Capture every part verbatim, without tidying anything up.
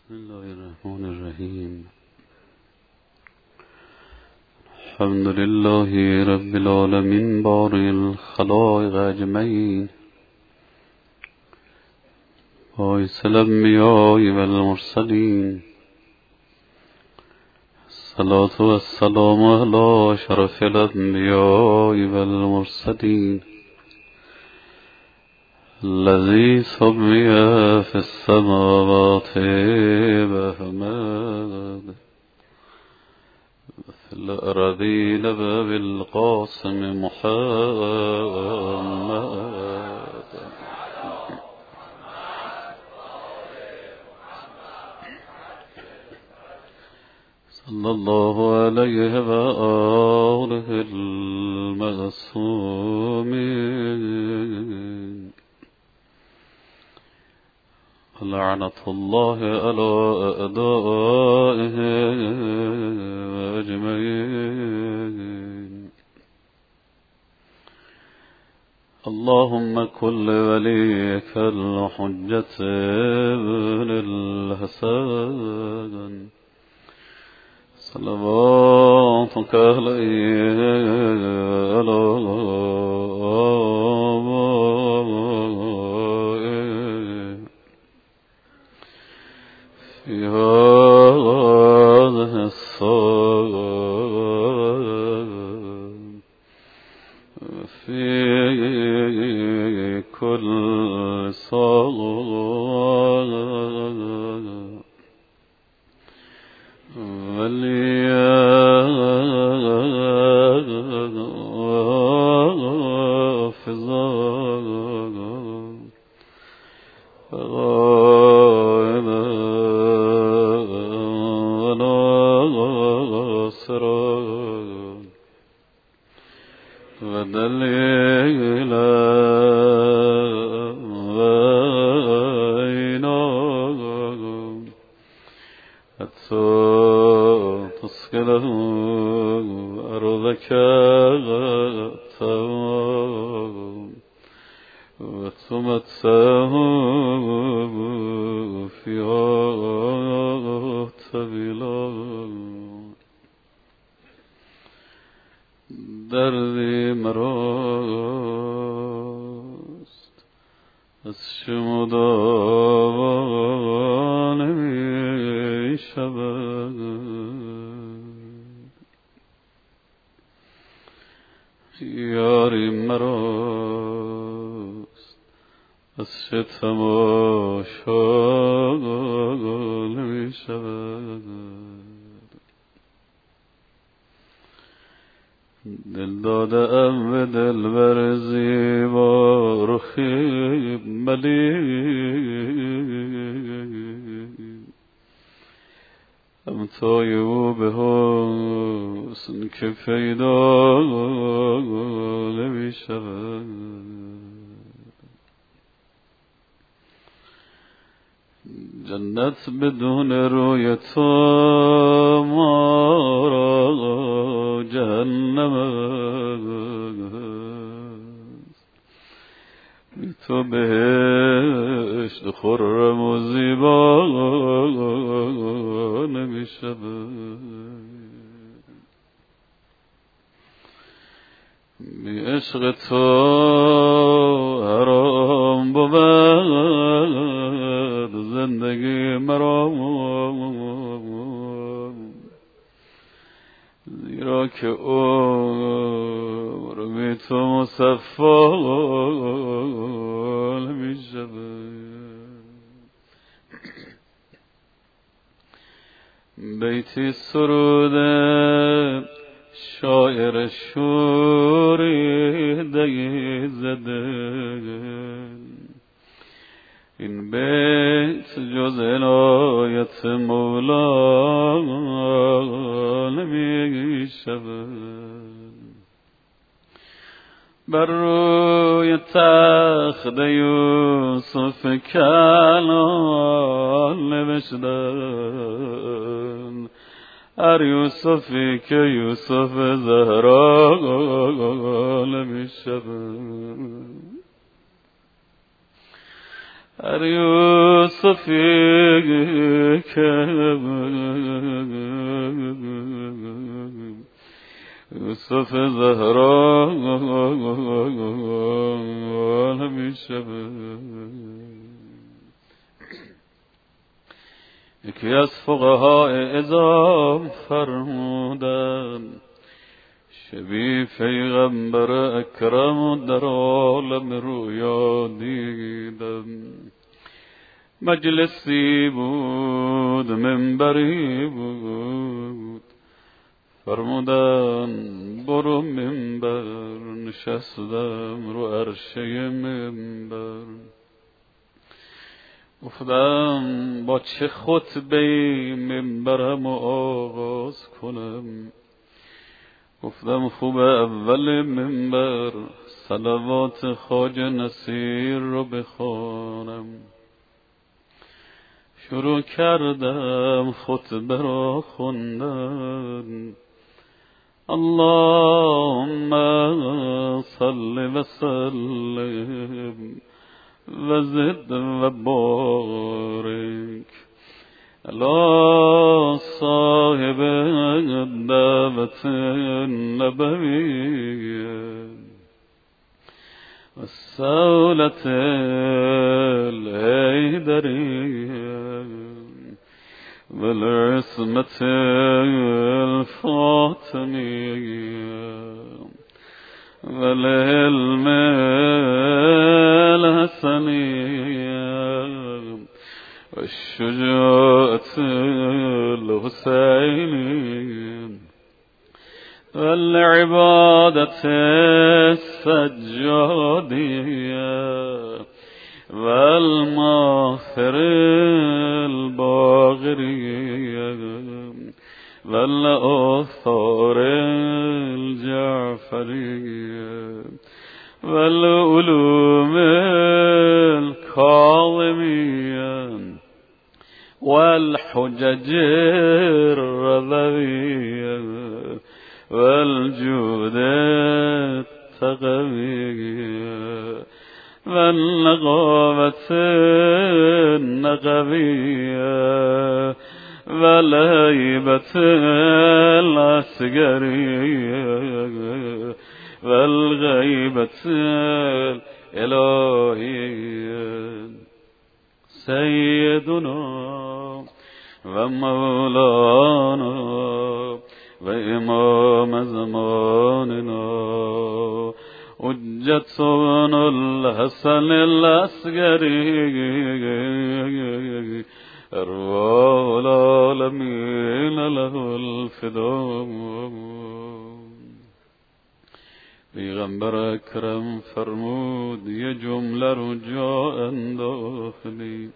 بسم الله الرحمن الرحیم. الحمد لله رب العالمین بارئ الخلائق اجمعین، باعث الانبیاء والمرسلین. الصلاة والسلام علی اشرف الانبیاء والمرسلین، الذي سمي في السماوات بأحمد في الأرضين بالقاسم محمد. صلى الله عليه وآله المعصومين، لعنة الله على أعدائهم أجمعين. اللهم كن لوليك الحجة ابن الحسن صلواتك عليه على في هذه الصلاة في كل صلاة دردی مراست از شما نمی شود، یاری مراست از تماشا نمی شود. دل داده ام به دلبر زیبا رخی ملیح، همتای او به حسن که پیدا نمی شود. جنت بدون روی تو ما را جهنم است، بی تو بهشت خرم و زیبا نمی شود. بی عشق تو حرام بود زندگی مرا، زیرا که عمر بی تو مصفا نمی شود. بیتی سروده شاعر شوریده زده، این بیت جز عنایت مولا نمی شود. بر روی تخت یوسف کلام نوشتن، هر یوسفی که یوسف زهرا نمی شود. هر یوسفی که یوسف زهرا همیشه یکی از فقهای اعظام فرمودن شبی پیغمبر اکرم در عالم رویا دیدم. مجلسی بود منبری بود، فرمودن برو منبر. نشستم رو عرشه منبر، گفتم با چه خطبه منبرم آغاز کنم. گفتم خوب اول منبر صلوات خواجه نصیر رو بخوانم. شروع کردم خطبه را خوندن. اللهم صل و سلم و زد و بارک علی صاحب الدعوة النبویة و السولة الحیدریة و العصمة الفاطمیة و العلم الحسنیة و الشجاعة الحسینیة و العبادة السجادیة و المغفر الباغریة و الآثار الجعفریة و العلوم الكاظمية والحجج الرضوية والجود التقوية والنغابة النقوية والهيبة العسكرية والغيبة الإلهية. سيدنا ومولانا وإمام زماننا حجتنا الحسن العسكري أرواح العالمين له الفداء. پیغمبر اکرم فرمود یه جمله رو جا انداختی.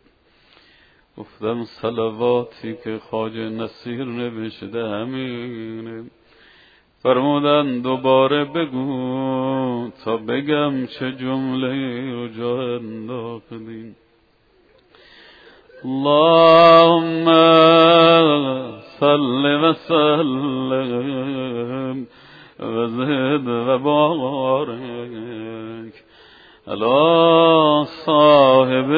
گفتم صلواتی که خواجه نصیر نوشته همینه. فرمودن دوباره بگو تا بگم چه جمله رو جا انداختی. اللهم صل و سلم و زد و بارک علی صاحب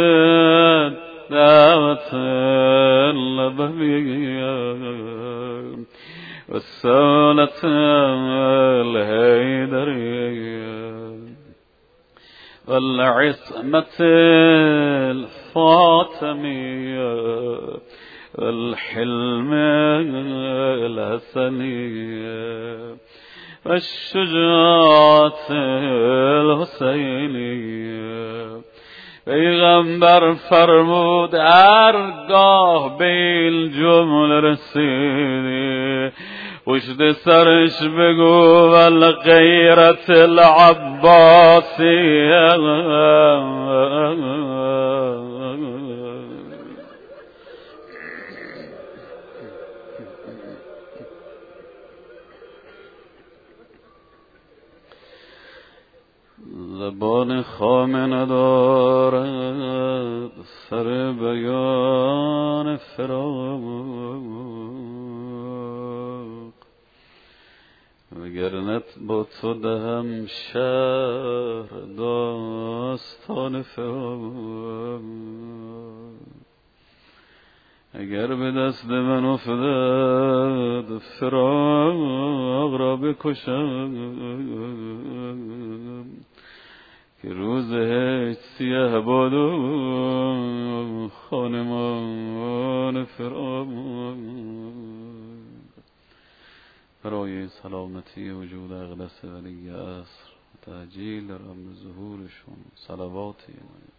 دعوت النبویة و السولة الحیدریة و العصمة الفاطمیة و الحلم الحسنیة و الشجاعة الحسینیة. پیغمبر فرمود هرگاه به این جمله رسیدی پشت سرش بگو والغیرت العباسیه. زبان خامه ندارد سر بیان فراق. وگرنت با تو دهم شهر داستان فراق. اگر به دست من افتد فراق را بکشم که روز هیچ سیاه باد و خانمان فراق. برای سلامتی وجود اقدس ولی عصر تأجیل در امر ظهورشون صلواتی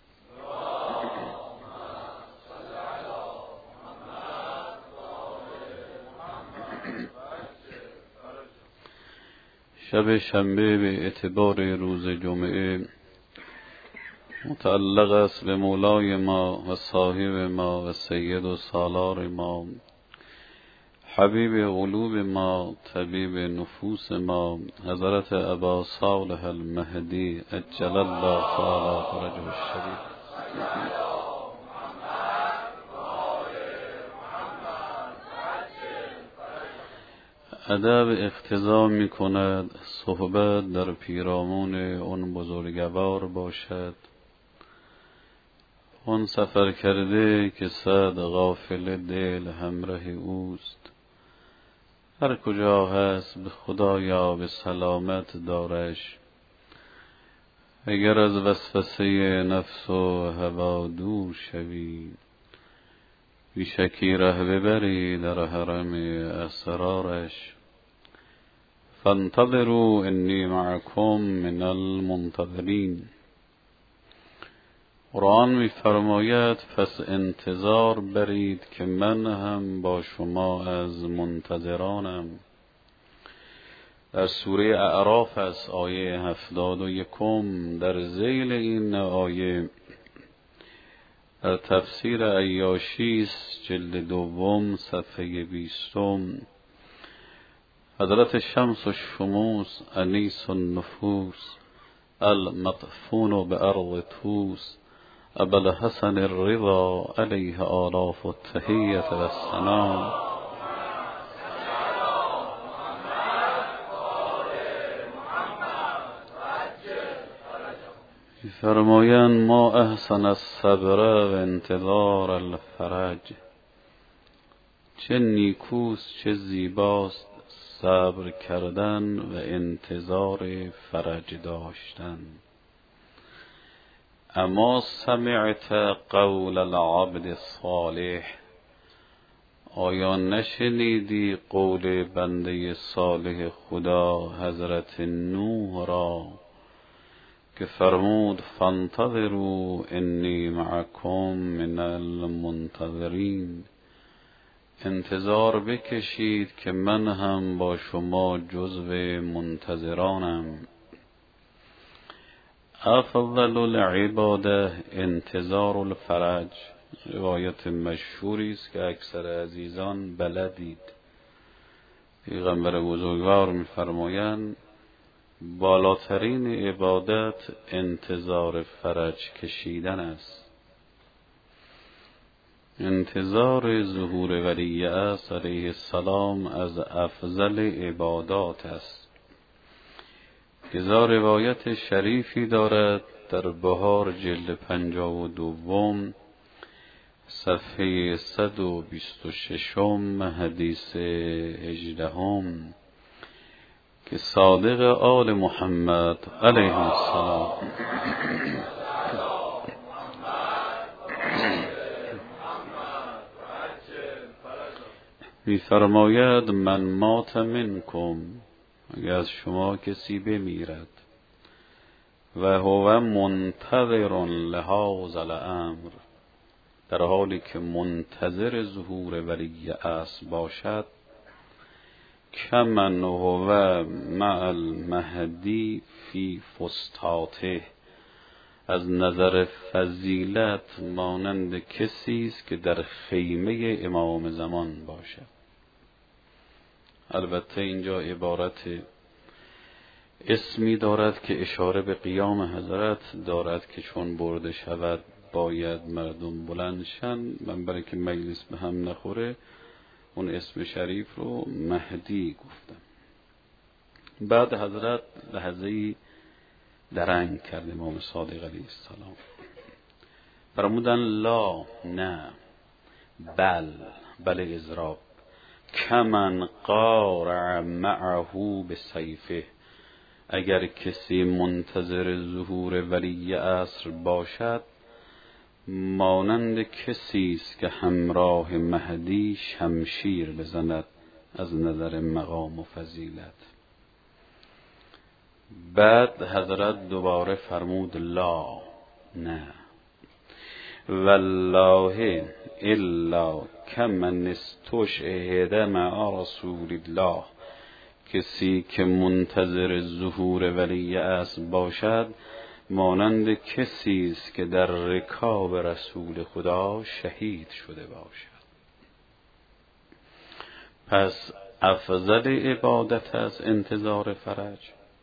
شب شنبه به اعتبار روز جمعه متعلق است به مولای ما و صاحب ما و سید و سالار ما، حبیب قلوب ما، طبیب نفوس ما، حضرت ابا صالح المهدی عجل الله تعالی فرجه الشریف. ادب اقتضا می کند صحبت در پیرامون اون بزرگوار باشد، اون سفر کرده که صد غافل دل همراه اوست. هر کجا هست به خدایا به سلامت دارش. اگر از وسوسه نفس و هوا دور شوی، بیشکی ره ببری در حرم اسرارش. فانتظروا انی معکم من المنتظرین. قرآن می فرماید پس انتظار برید که من هم با شما از منتظرانم. در سوره اعراف از آیه هفتاد و یکم در ذیل این آیه در تفسیر عیاشیست جلد دوم صفحه بیستم حضرت شمس و شموس انیس النفوس المدفون به ارض توس ابوالحسن الرضا علیه آلاف التحیة و السلام فرمایند ما احسن الصبر و انتظار الفرج. چه نیکوست چه زیباست صبر کردن و انتظار فرج داشتن. اما سمعت قول العبد الصالح، آیا نشنیدی قول بنده صالح خدا حضرت نوح را که فرمود فانتظروا انی معکم من المنتظرین، انتظار بکشید که من هم با شما جزو منتظرانم. افضل العباده انتظار الفرج، روایت مشهوری است که اکثر عزیزان بلدید. پیغمبر بزرگوار می‌فرمایند بالاترین عبادت انتظار فرج کشیدن است. انتظار ظهور ولی عصر علیه السلام از افضل عبادات است. هزار روایت شریفی دارد در بهار جلد پنجاه و دوم صفحه صد و بیست و ششم حدیث هجدهم که صادق آل محمد علیه السلام می فرماید من مات منکم، اگر از شما کسی بمیرد و هو منتظر لهذا الامر، در حالی که منتظر ظهور ولی عصر باشد، کمن هو مع المهدی فی فسطاطه، از نظر فضیلت مانند کسی است که در خیمه امام زمان باشد. البته اینجا عبارت اسمی دارد که اشاره به قیام حضرت دارد که چون برده شود باید مردم بلند شن. من برای که مجلس به هم نخوره اون اسم شریف رو مهدی گفتم. بعد حضرت لحظه‌ای درنگ کرد امام صادق علیه السلام، فرمودن لا، نه، بل، بل ازراب، کمن قارع معه به سیفه، اگر کسی منتظر ظهور ولی عصر باشد مانند کسی است که همراه مهدی شمشیر بزند از نظر مقام و فضیلت. بعد حضرت دوباره فرمود لا، نه، والله الا کمن استشهد مع رسول الله، کسی که منتظر ظهور ولی عصر باشد مانند کسی است که در رکاب رسول خدا شهید شده باشد. پس افضل عبادت از انتظار فرج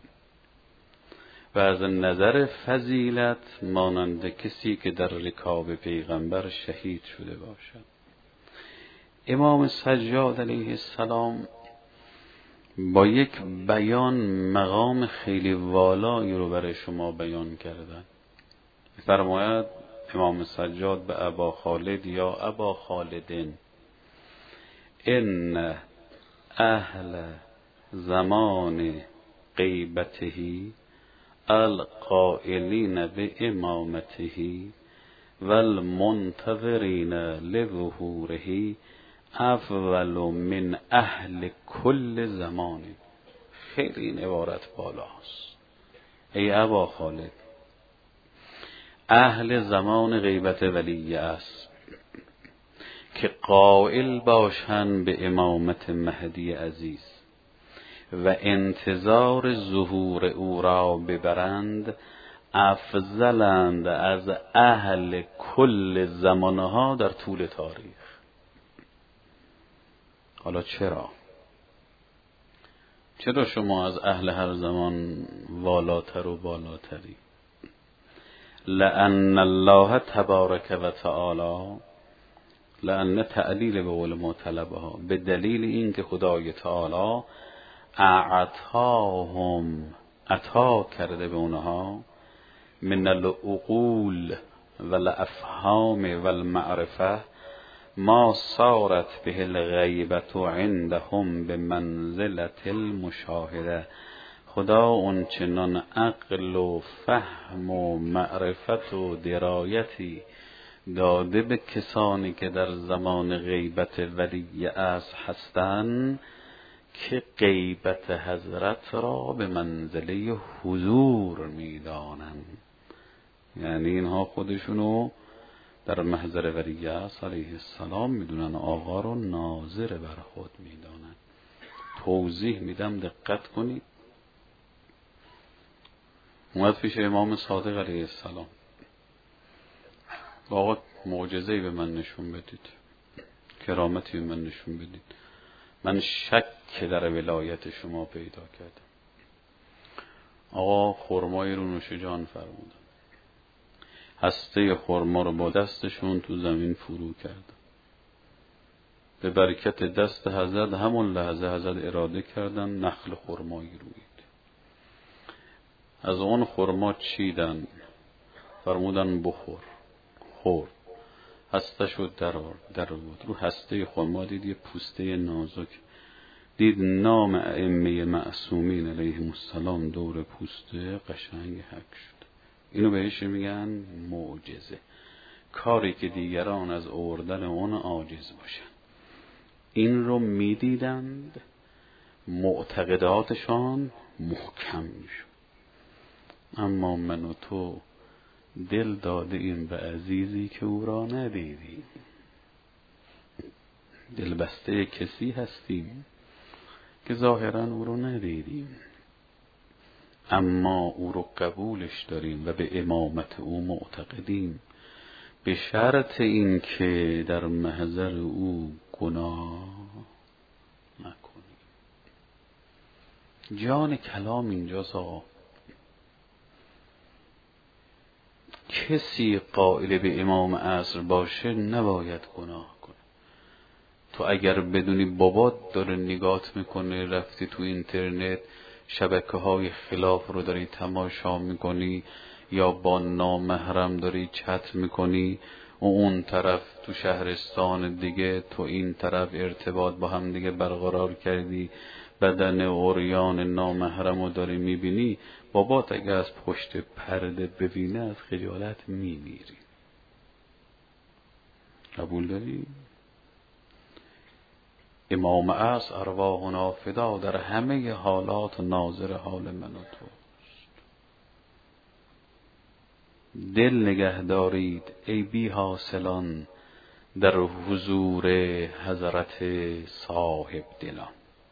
و از نظر فضیلت مانند کسی که در رکاب پیغمبر شهید شده باشد. امام سجاد علیه السلام با یک بیان مقام خیلی والایی رو برای شما بیان کردن. فرماید امام سجاد به ابا خالد یا ابا خالدین، ان اهل زمان غیبتهی القائلین به امامتهی والمنتظرین لظهورهی افضل من اهل کل زمان. خیلی این عبارت بالاست. ای ابا خالد، اهل زمان غیبت ولی است که قائل باشند به امامت مهدی عزیز و انتظار ظهور او را ببرند افضلند از اهل کل زمانها در طول تاریخ. حالا چرا؟ چرا شما از اهل هر زمان والاتر و بالاتری؟ لأن الله تبارک و تعالی، لأن تعلیل به قول معتلبها، به دلیل این که خدای تعالی اعطاهم، عطا کرده به اونها، من العقول والافهام والمعرفه ما صارت به الغیبت عندهم به منزلت المشاهده. خدا اون چنان عقل و فهم و معرفت و درایتی داده به کسانی که در زمان غیبت ولی عصر هستند که غیبت حضرت را به منزله حضور میدانند. یعنی اینها خودشونو در محضر ولی عصر علیه السلام میدونن، آقا رو ناظر بر خود میدانن. توضیح میدم دقت کنید. اومد پیش امام صادق علیه السلام، آقا معجزه‌ای به من نشون بدید، کرامتی به من نشون بدید، من شک در ولایت شما پیدا کردم. آقا خرمای رو نوش جان فرمودن، هسته خرما رو با دستشون تو زمین فرو کردن. به برکت دست حضرت همون لحظه حضرت اراده کردن نخل خرمایی روید. از اون خرما چیدن، فرمودن بخور. خورد، هسته شد در در بود. رو هسته خرما دید یه پوسته نازک، دید نام ائمه معصومین علیهم السلام دور پوسته قشنگ حک شد. اینو بهش میگن معجزه، کاری که دیگران از آوردن اون عاجز باشن. این رو میدیدند، معتقداتشان محکم میشد. اما من و تو دل داده این به عزیزی که او را ندیدیم، دل بسته کسی هستیم که ظاهرا او رو ندیدیم، اما او رو قبولش داریم و به امامت او معتقدیم، به شرط این که در محضر او گناه نکنیم. جان کلام اینجاست آقا. کسی قائل به امام عصر باشه نباید گناه کنه. تو اگر بدونی بابات داره نگات میکنه، رفتی تو اینترنت شبکه های خلاف رو داری تماشا میکنی یا با نامحرم داری چت میکنی و اون طرف تو شهرستان دیگه، تو این طرف ارتباط با هم دیگه برقرار کردی، بدن عریان نامحرم رو داری میبینی، بابات اگه از پشت پرده ببینه از خجالت میمیری. قبول داری؟ امام عصر ارواحنا فدا در همه حالات ناظر حال من و توست. دل نگه دارید ای بی حاصلان در حضور حضرت صاحب دلان.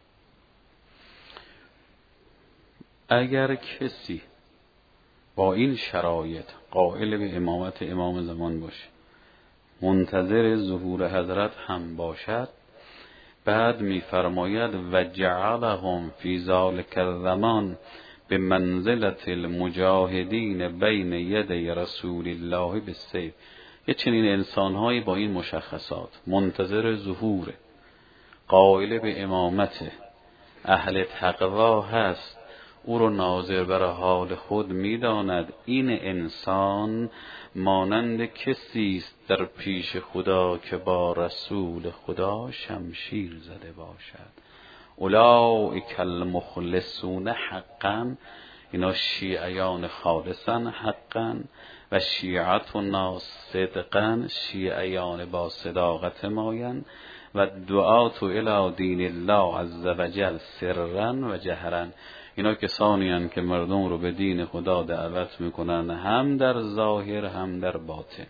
اگر کسی با این شرایط قائل به امامت امام زمان باشه، منتظر ظهور حضرت هم باشد، بعد می‌فرماید و جعلهم فی ذلک الزمان به منزلت المجاهدین بین یدی رسول الله بالسیف. یه چنین انسان‌هایی با این مشخصات منتظر ظهور، قائل به امامت، اهل تقوا هست، او رو ناظر بر حال خود می‌داند. این انسان مانند کسی است در پیش خدا که با رسول خدا شمشیر زده باشد. اولئک المخلصون حقا، اینا شیعیان خالصن حقا، و شیعتنا صدقا، شیعیان با صداقت ماین، و دعات الی دین الله عز وجل سرا و جهرا، اینا کسانی هستند که مردم رو به دین خدا دعوت میکنن، هم در ظاهر هم در باطن.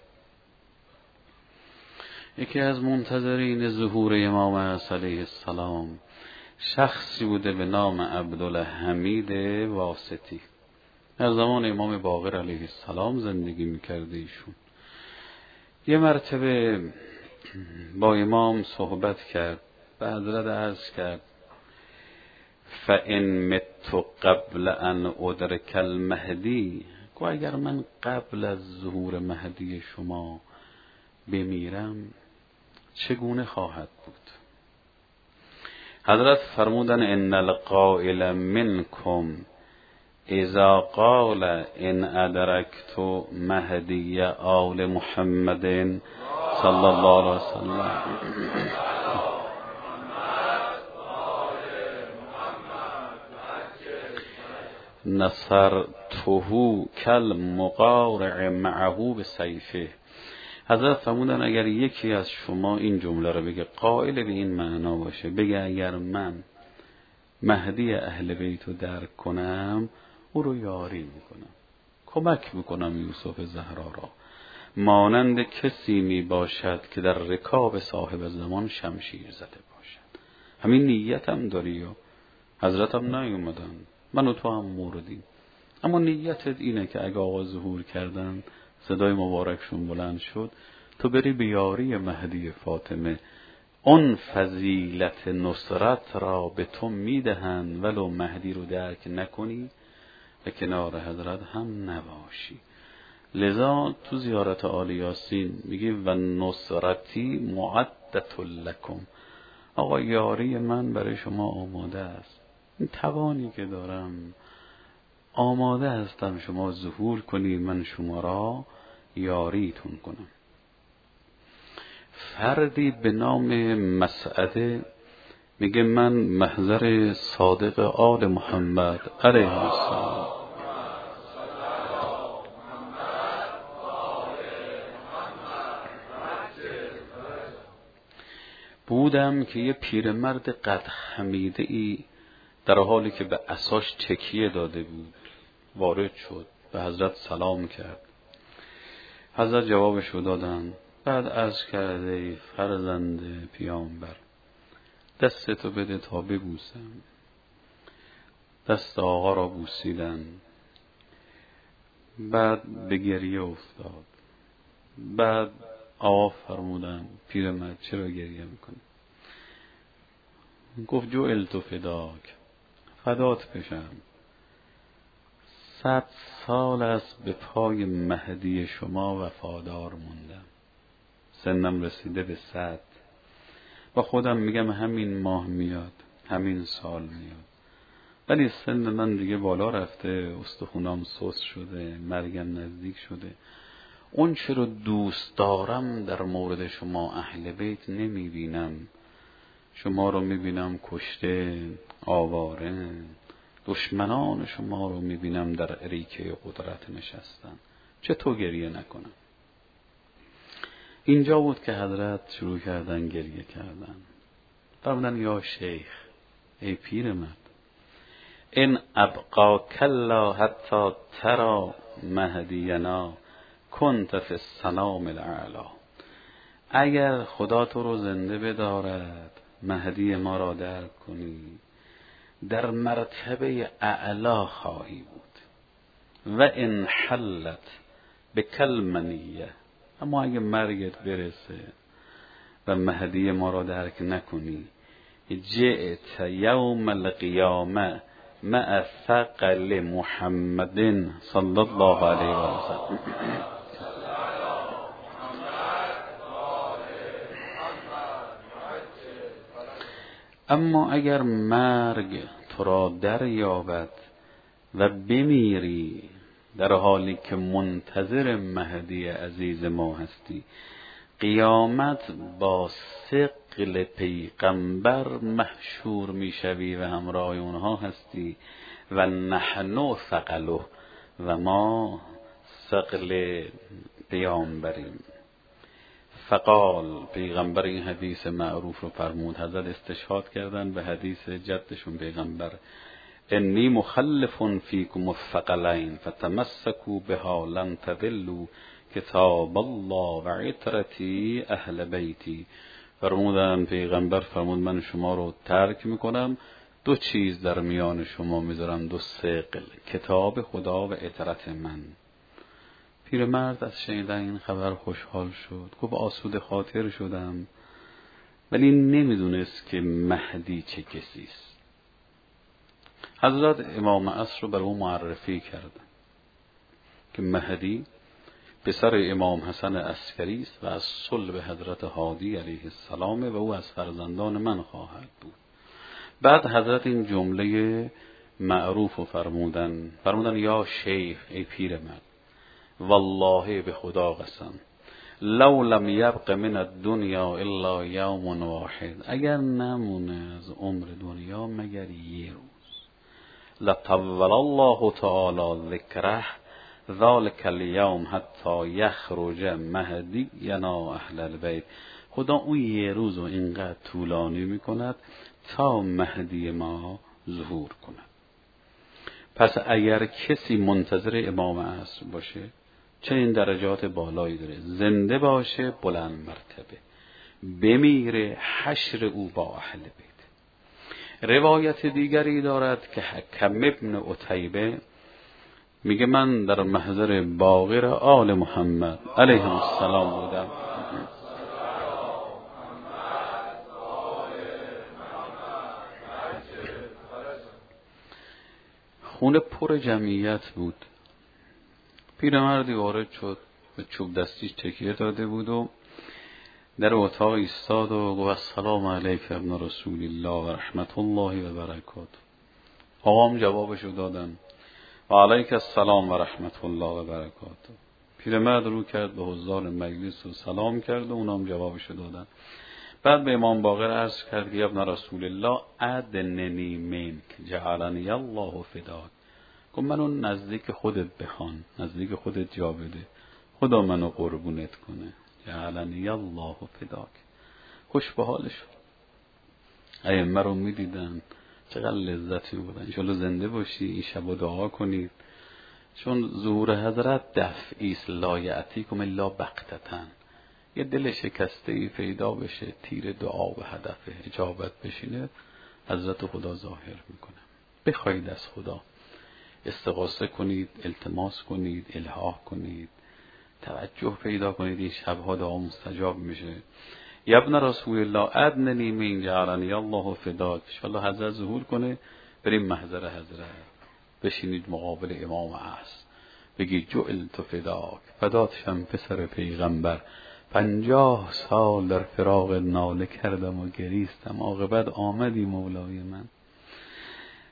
یکی از منتظرین ظهور امام علیه السلام شخصی بوده به نام عبدالحمید واسطی. در زمان امام باقر علیه السلام زندگی میکرده ایشون. یه مرتبه با امام صحبت کرد، به حضرت عرض کرد فَإِن مِتُّ قبل ان ادرک المهدی، که اگر من قبل از ظهور مهدی شما بمیرم چگونه خواهد بود؟ حضرت فرمودن ان القائل منکم اذا قال ان ادرکت مهدی آل محمد صلی الله علیه وسلم نصرته کالمقارع معه بسیفه. حضرت فرمودن اگر یکی از شما این جمله رو بگه، قائل به این معنا باشه، بگه اگر من مهدی اهل بیت رو درک کنم او رو یاری میکنم، کمک میکنم یوسف زهرا را، مانند کسی می باشد که در رکاب صاحب زمان شمشیر زده باشد. همین نیت هم داری و حضرت هم نیومدن، من و تو هم موردیم، اما نیتت اینه که اگه آقا ظهور کردن صدای مبارکشون بلند شد، تو بری به یاری مهدی فاطمه، اون فضیلت نصرت را به تو میدهند ولو مهدی رو درک نکنی و کنار حضرت هم نباشی. لذا تو زیارت آل یاسین میگی و نصرتی معدت لکم، آقا یاری من برای شما آماده است، این توانی که دارم آماده هستم شما ظهور کنید، من شما را یاریتون کنم. فردی به نام مسعده میگه من محضر صادق آل محمد علیه السلام بودم که یه پیرمرد قد خمیده ای در حالی که به عصاش تکیه داده بود وارد شد، به حضرت سلام کرد. حضرت جوابش رو دادن، بعد عرض کرده ای فرزند پیامبر دستتو بده تا ببوسم. دست آقا را بوسیدن، بعد به گریه افتاد. بعد آقا فرمودن پیرمرد چرا گریه میکنی؟ گفت جعلت فداک، فدات بشم، صد سال است به پای مهدی شما وفادار موندم، سنم رسیده به صد و خودم میگم همین ماه میاد، همین سال میاد، ولی سن من دیگه بالا رفته، استخونام سست شده، مرگم نزدیک شده. اون چه رو دوست دارم در مورد شما اهل بیت نمی بینم. شما رو می بینم کشته، آواره، دشمنان شما رو می بینم در اریکه قدرت نشستن. چطور گریه نکنم؟ اینجا بود که حضرت شروع کردن گریه کردن. فرمودن یا شیخ، ای پیرمرد، این ابقا کلا حتی ترا مهدینا کنت فی السلام الاعلا. اگر خدا تو رو زنده بدارد، مهدی ما را درک کنی، در مرتبه اعلا خواهی بود. و ان حلت به کلمنیه، اما اگه مرگت برسه و مهدی ما را درک نکنی، جئت یوم القیامه مع ثقل محمد صلی الله علیه و سلم. اما اگر مرگ تو را دریابد و بمیری در حالی که منتظر مهدی عزیز ما هستی، قیامت با ثقل پیغمبر محشور میشوی و همراه اونها هستی. و نحن ثقله، و ما ثقل پیامبریم. فقال، پیغمبر این حدیث معروف رو فرمود. حضرت استشهاد کردن به حدیث جدشون پیغمبر: انی مخلف فیکم الثقلین فتمسکوا بها لن تضلوا کتاب الله و عترتی اهل بیتی. فرمودن پیغمبر فرمود من شما رو ترک میکنم، دو چیز در میان شما میذارم، دو ثقل، کتاب خدا و عترت من. پیرمرد از شنیدن این خبر خوشحال شد، گفت آسوده خاطر شدم، ولی نمیدونست که مهدی چه کسیست. حضرت امام عصر رو بر او معرفی کردن که مهدی پسر امام حسن عسکری است و از صلب حضرت هادی علیه السلام و او از فرزندان من خواهد بود. بعد حضرت این جمله معروف رو فرمودن فرمودن یا شیخ، ای پیرمرد، والله به خدا قسم، لو لم یبق من الدنیا الا یوم واحد، اگر نمونه از عمر دنیا مگر یه روز، لطول الله تعالی ذکره ذالک الیوم حتی یخرج مهدینا اهل البیت. خدا اون یه روز رو اینقدر طولانی میکند تا مهدی ما ظهور کند. پس اگر کسی منتظر امام عصر باشه، چنین درجات بالایی داره، زنده باشه بلند مرتبه، بمیره حشر او با اهل بیت. روایت دیگری دارد که حکم ابن عتیبه میگه من در محضر باقر آل محمد علیه السلام بودم. خونه پر جمعیت بود. پیرمردی وارد شد، به چوب دستیش تکیه داده بود و در اتاق ایستاد و گفت السلام علیک ابن رسول الله و رحمت الله و برکاته. آقام جوابشو دادن و علیک السلام و رحمت الله و برکاته. پیرمرد رو کرد به حضار مجلس و سلام کرد و اونام جوابشو دادن. بعد به امام باقر عرض کرد که ابن رسول الله ادننی منک جعلنی الله فداک. گفت منو نزدیک خودت بخوان، نزدیک خودت جا بده، خدا منو قربونت کنه. جعلنی الله فداک. خوش به حالش. ائمه رو میدیدن چقدر لذتی بودن. انشالله زنده باشی، این شب دعا کنید، چون ظهور حضرت دفعی است، لا یأتیکم الا بغتة. یه دل شکسته ای پیدا بشه، تیر دعا به هدف اجابت بشینه، حضرت خدا ظاهر میکنه. بخواید از خدا استغاثه کنید، التماس کنید، الحاح کنید، توجه پیدا کنید، این شبها دعا مستجاب میشه. یا ابن رسول الله ادننی من جعلنی الله فداک. انشالله حضرت ظهور کنه، بریم محضر حضرت، بشینید مقابل امام عصر، بگی جعلت فداک، فدات شم پسر پیغمبر، پنجاه سال در فراق ناله کردم و گریستم، عاقبت آمدی مولای من.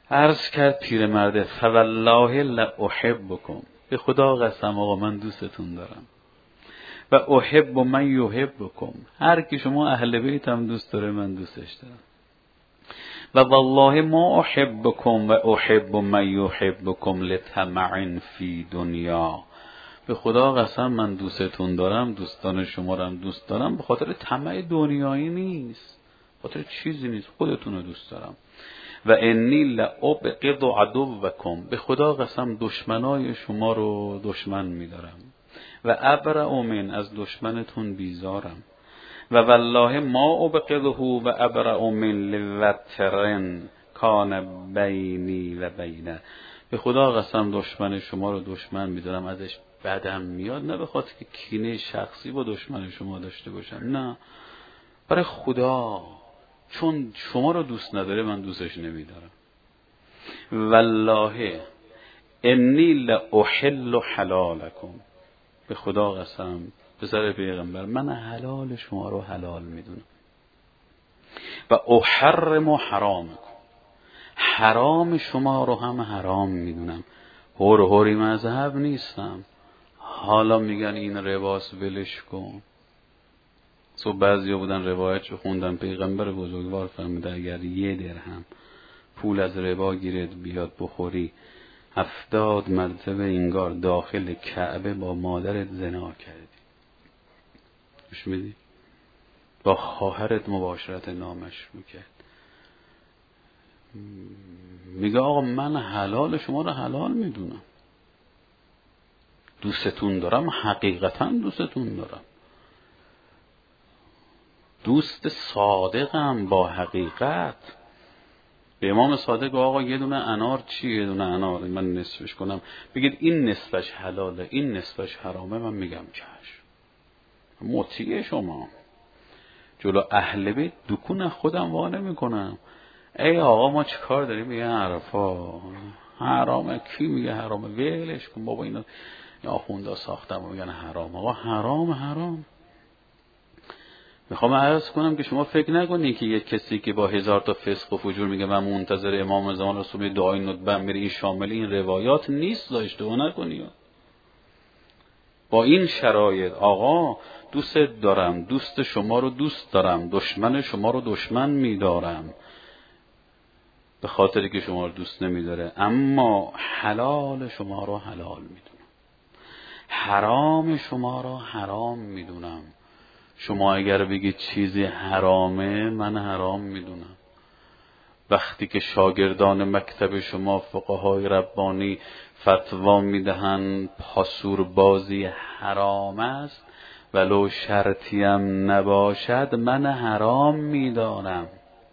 عرض کرد پیرمرده فوالله لاحبکم، به خدا قسم آقا من دوستتون دارم. و احب من یحبکم، هر کی شما اهل بیتم دوست داره من دوستش دارم. و والله ما احبکم و احب من یحبکم لطمع فی دنیا، به خدا قسم من دوستتون دارم، دوستان شما رو هم دوست دارم، به خاطر طمع دنیایی نیست، به خاطر چیزی نیست، خودتون رو دوست دارم. و انی لابغض عدوکم، به خدا قسم دشمنای شما رو دشمن می‌دارم. و ابرأ من، از دشمنتون بیزارم. و والله ما ابغضه و ابرأ من لوترن کان بینی و بینه، به خدا قسم دشمن شما رو دشمن می‌دارم، ازش بدم میاد، نه به خاطر که کینه شخصی با دشمن شما داشته باشم، نه، برای خدا، چون شما رو دوست نداره من دوستش نمیدارم. والله انی لاحل حلالکم، به خدا قسم پسر پیغمبر من حلال شما رو حلال میدونم. و احرم حرامکم، حرام شما رو هم حرام میدونم. هور هوری مذهب نیستم، حالا میگن این رباس ولش کن. صبح بعضیا بودن روایتشو خوندن، پیغمبر بزرگوار فرموده اگر یه درهم پول از ربا گیرد بیاد بخوری، هفتاد مرتبه انگار داخل کعبه با مادرت زنا کردی. گوش میدی؟ با خواهرت مباشرت نامشروع کرد. میگه آقا من حلال شما رو حلال میدونم، دوستتون دارم، حقیقتا دوستتون دارم، دوست صادقم با حقیقت. به امام صادق آقا یه دونه انار چیه؟ یه دونه انار من نصفش کنم، بگید این نصفش حلاله این نصفش حرامه، من میگم چشم، مطیع شما. جلو اهل بیت دکون خودم وا نمیکنم. ای آقا ما چه کار داریم میگه حرفا حرامه، کی میگه حرامه؟ ولش کن بابا، اینا آخوندا ساختم و میگن حرام. آقا حرام حرام. میخوام عرض کنم که شما فکر نکنید که یک کسی که با هزار تا فسق و فجور میگه من منتظر امام زمان رسول دعای ندبه میره، این شامل این روایات نیست، اشتباه نکنید. با این شرایط آقا دوست دارم، دوست شما رو دوست دارم، دشمن شما رو دشمن میدارم، به خاطری که شما رو دوست نمیداره، اما حلال شما رو حلال میدونم، حرام شما رو حرام میدونم. شما اگر بگید چیزی حرامه من حرام میدونم. وقتی که شاگردان مکتب شما فقهای ربانی فتوا میدهند پاسور بازی حرام است ولو شرطیم نباشد من حرام میدانم.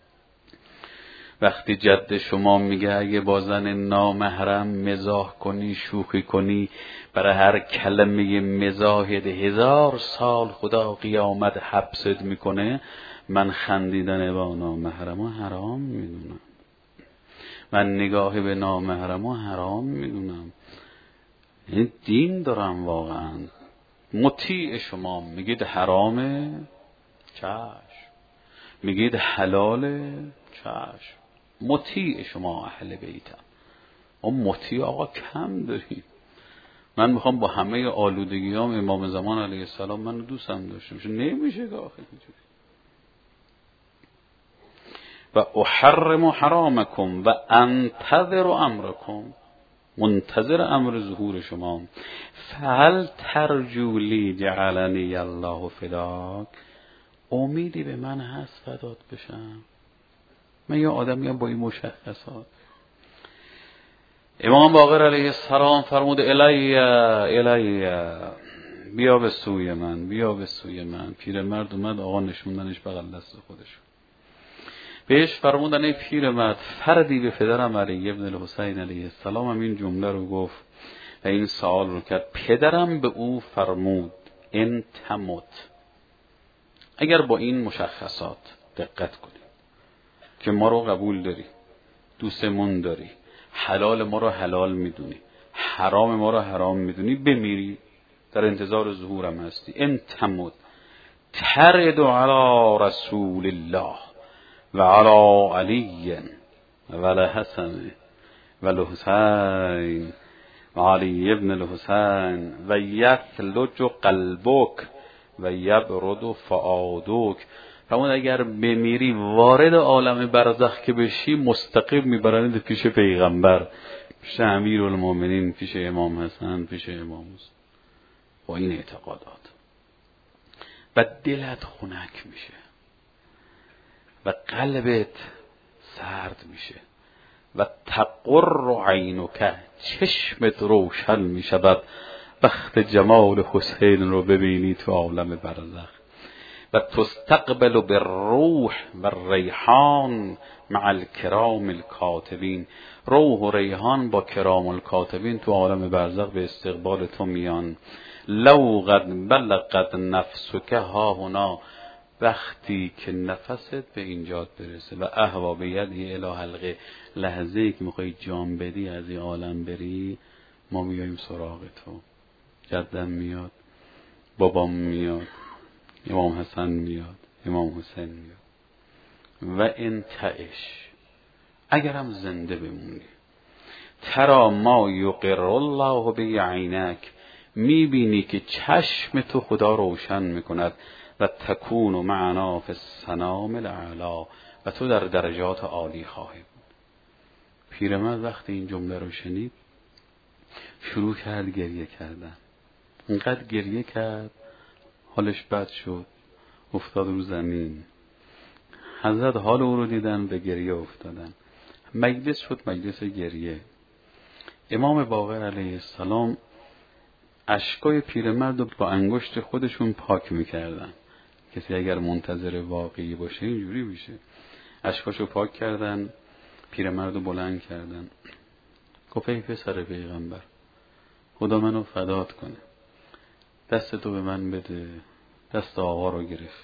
وقتی جد شما میگه اگه با زن نامحرم مزاح کنی شوخی کنی، برای هر کلمه مزاحت هزار سال خدا قیامت حبست میکنه، من خندیدن با نامحرم حرام میدونم، من نگاه به نامحرم حرام میدونم. این دین دارم واقعا. مطیع شما میگید حرامه چشم، میگید حلاله چشم، مطیع شما اهل بیتم. اون مطیع آقا کم داریم. من میخوام با همه آلودگیام امام زمان علیه السلام منو دوستم داشته باشه، نمیشه که آخر اینجوری. و احرم حرامکم و انتظر امرکم، منتظر امر ظهور شما. فهل ترجو لی جعلنی الله فداک، امیدی به من هست فدات بشم؟ من یه آدمیم با این مشخصات. امام باقر علیه السلام فرمود الی الی، بیا به سوی من، بیا به سوی من. پیرمرد اومد، آقا نشوندنش بغل دست خودش. بهش فرمودن ای پیرمرد، فردی به پدرم علی ابن الحسین علیه السلام هم این جمله رو گفت و این سوال رو کرد. پدرم به او فرمود ان تمت، اگر با این مشخصات دقت کنی که ما رو قبول داری، دوستمون داری، حلال ما رو حلال میدونی، حرام ما رو حرام میدونی، بمیری در انتظار ظهورم هستی. ان تمت ترد علی رسول الله و علی علی و علی حسن و الحسین و علی ابن الحسین و یثلج قلبک و یبرد فؤادک. فرمود اگر بمیری وارد عالم برزخ که بشی، مستقیم میبرند پیش پیغمبر، پیش امیرالمومنین، پیش امام حسن، پیش امام حسین. با این اعتقادات و دلت خنک میشه و قلبت سرد میشه و تقر عینک، چشمت روشن میشود وقت جمال حسین رو ببینی تو عالم برزخ. و تستقبل بالروح و ریحان مع الکرام الکاتبین. روح و ریحان با کرام الکاتبین تو عالم برزخ به استقبال تو میان. لو قد بلغت نفسک ها هنا، وقتی که نفست به اینجا برسه. و اهوا بیدی الی حلقه، لحظه ای که میخوای جان بدی از این عالم بری، ما میایم سراغ تو. جدم میاد، بابام میاد، امام حسن میاد، امام حسین میاد. و انتعش، اگرم زنده بمونی، ترا ما یقر الله بعینک، میبینی که چشم تو خدا روشن میکند. و تکون معنا فی السنام الاعلی، و تو در درجات عالی خواهی بود. پیرمرد وقتی این جمله رو شنید شروع کرد گریه کردن. اینقدر گریه کرد حالش بد شد، افتاد رو زمین. حضرت حال او رو دیدن، به گریه افتادن. مجلس شد مجلس گریه. امام باقر علیه السلام اشکای پیرمرد رو با انگشت خودشون پاک میکردن. کسی اگر منتظر واقعی باشه اینجوری میشه. اشکاشو پاک کردن، پیرمرد رو بلند کردن. گفت ای پسر پیغمبر، خدا منو فدات کنه، دست تو به من بده. دست آقا رو گرفت،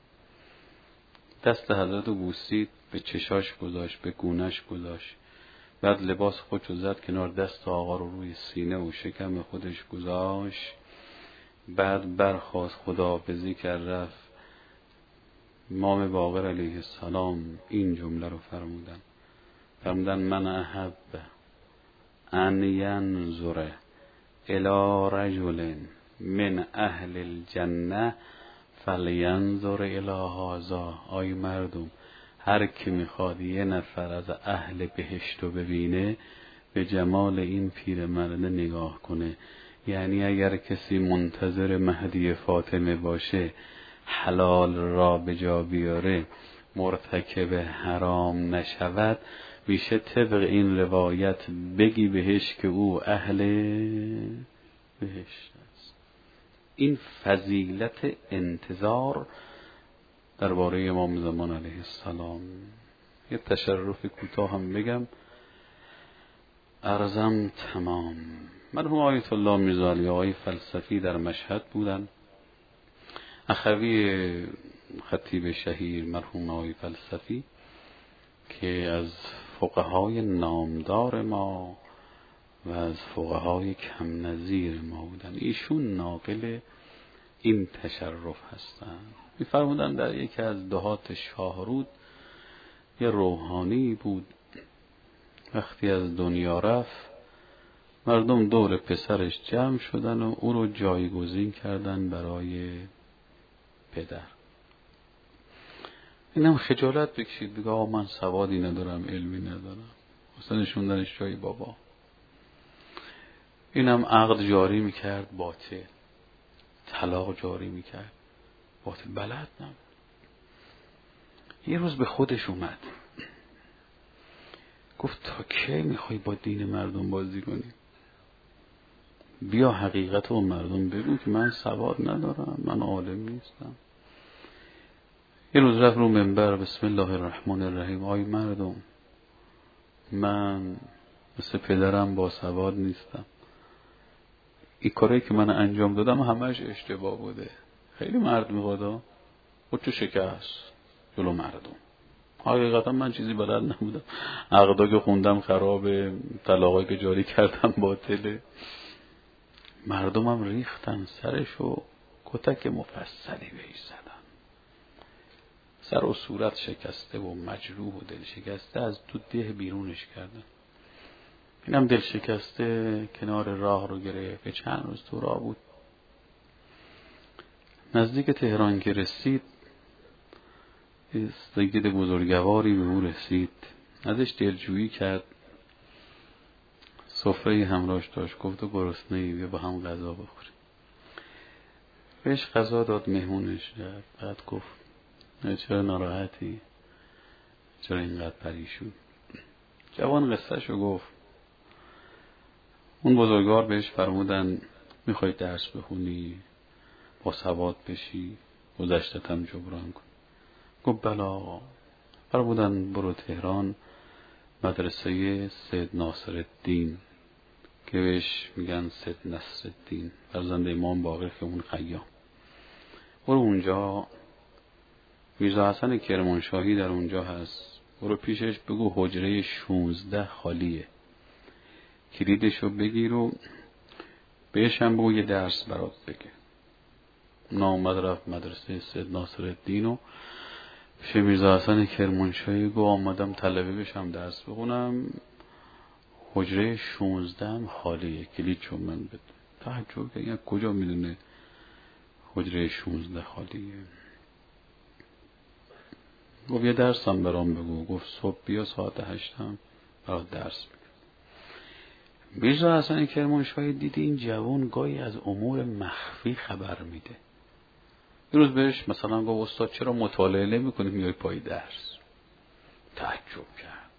دست حضرت رو بوسید، به چشاش گذاشت، به گونش گذاشت. بعد لباس خودشو زد کنار، دست آقا رو روی سینه و شکم خودش گذاشت. بعد برخواست، خدا به ذکر رفت. امام باقر علیه السلام این جمله رو فرمودن فرمودن من احب ان ینظر الی رجل من اهل الجنه فلینظر الی هذا. آی مردم، هر کی میخواد یه نفر از اهل بهشت رو ببینه، به جمال این پیرمرد نگاه کنه. یعنی اگر کسی منتظر مهدی فاطمه باشه، حلال را به جا بیاره، مرتکب حرام نشود، میشه طبق این روایت بگی بهش که او اهل بهشت است. این فضیلت انتظار درباره امام زمان علیه السلام. یه تشرف کوتاه هم بگم، عرضم تمام. مرحوم آیت الله میرزا علی آقای فلسفی در مشهد بودن. اخوی خطیب شهیر مرحوم آقای فلسفی که از فقهای نامدار ما و از فقهای کم نظیر ما بودن، ایشون ناقل این تشرف هستن. می‌فرمودن در یکی از دهات شاهرود یه روحانی بود، وقتی از دنیا رفت مردم دور پسرش جمع شدن و او رو جایگزین کردن برای پدر. اینم خجالت بکشید، بگه آقا من سوادی ندارم، علمی ندارم، اصلا نشوندنش جای بابا. اینم عقد جاری میکرد باطل، طلاق جاری میکرد باطل، بلد نبود. یه روز به خودش اومد، گفت تا کی میخوای با دین مردم بازی کنی؟ بیا حقیقت رو مردم بگو که من سواد ندارم، من عالم نیستم. یه روز رفت رو منبر، بسم الله الرحمن الرحیم، آی مردم، من مثل پدرم با سواد نیستم، این کاری که من انجام دادم همش اشتباه بوده. خیلی مرد میخواد، خودشو شکست جلو مردم. حقیقتا من چیزی بلد نبودم، عقدا که خوندم خرابه، طلاقایی که جاری کردم باطله. مردمم ریختن سرشو، کتک مفصلی بهش زدن، سر و صورت شکسته و مجروح و دل شکسته، از تو ده بیرونش کردن. اینم دل شکسته کنار راه رو گرفت که چند روز تو راه بود. نزدیک تهران که رسید سید بزرگواری به او رسید، ازش دلجویی کرد، سفره همراهش داشت، گفت تو گرسنه‌ای بیا با هم غذا بخوریم. بهش غذا داد، مهمونش کرد. بعد گفت چرا ناراحتی؟ چرا اینقدر پریشون؟ جوان قصه‌شو گفت. اون بزرگوار بهش فرمودن میخوای درس بخونی، با سواد بشی، گذشتت هم جبران کن. گفت بله آقا. فرمودن برو تهران مدرسه سید ناصرالدین که بهش میگن سید نصرالدین، فرزند امام باقر که اون خیام. برو اونجا، میرزا حسن کرمانشاهی در اونجا هست، برو پیشش بگو حجره شونزده خالیه، کلیدشو بگیر و بهش هم بگو یه درس برات بگه. نامد رفت مدرسه سید ناصرالدین و پیش میرزا حسن کرمانشاهی گو آمدم طلبه بشم درس بخونم، حجره شونزده هم خالیه، کلید چون من بده. تعجب که این کجا میدونه حجره شونزده خالیه؟ گفت یه درس هم برام بگو. گفت صبح بیا ساعت هشتم برات درس بگو. میرزا حسن کرمانشاهی دیدی این جوان گاهی از امور مخفی خبر میده. یه روز بهش مثلا گفت استاد چرا مطالعه نمی کنی میای پای درس؟ تعجب کرد.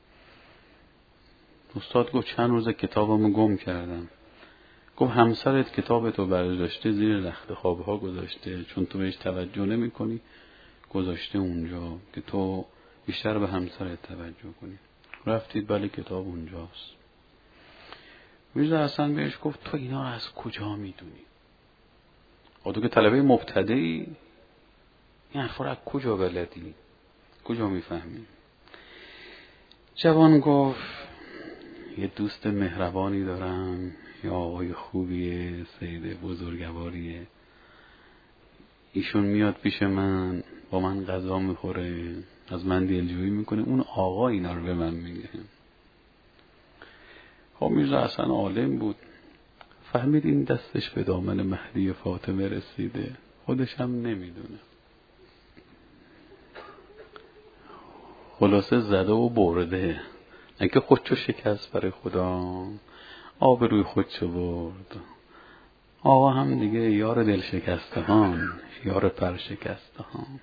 استاد گفت چند روز کتابمو گم کردم. گفت همسرت کتابتو برداشته زیر رخت خوابها گذاشته، چون تو بهش توجه نمی کنی گذاشته اونجا که تو بیشتر به همسرت توجه کنی. رفتید بله کتاب اونجاست. میرزا حسن بهش گفت تو اینا رو از کجا میدونی؟ تو که طلبه مبتدئی، این حرفا رو از کجا بلدی؟ کجا میفهمی؟ جوان گفت یه دوست مهربانی دارم، یه آقای خوبیه، سید بزرگواریه، ایشون میاد پیش من، با من غذا میخوره، از من دلجویی میکنه، اون آقا اینا رو به من میگه. خب میرزا حسن عالم بود، فهمید این دستش به دامن مهدی فاطمه رسیده، خودش هم نمیدونه. خلاصه زده و برده، اینکه خودشو شکست برای خدا، آبروی خودشو برد. آقا هم دیگه یار دل شکسته هان، یار پر شکسته هان.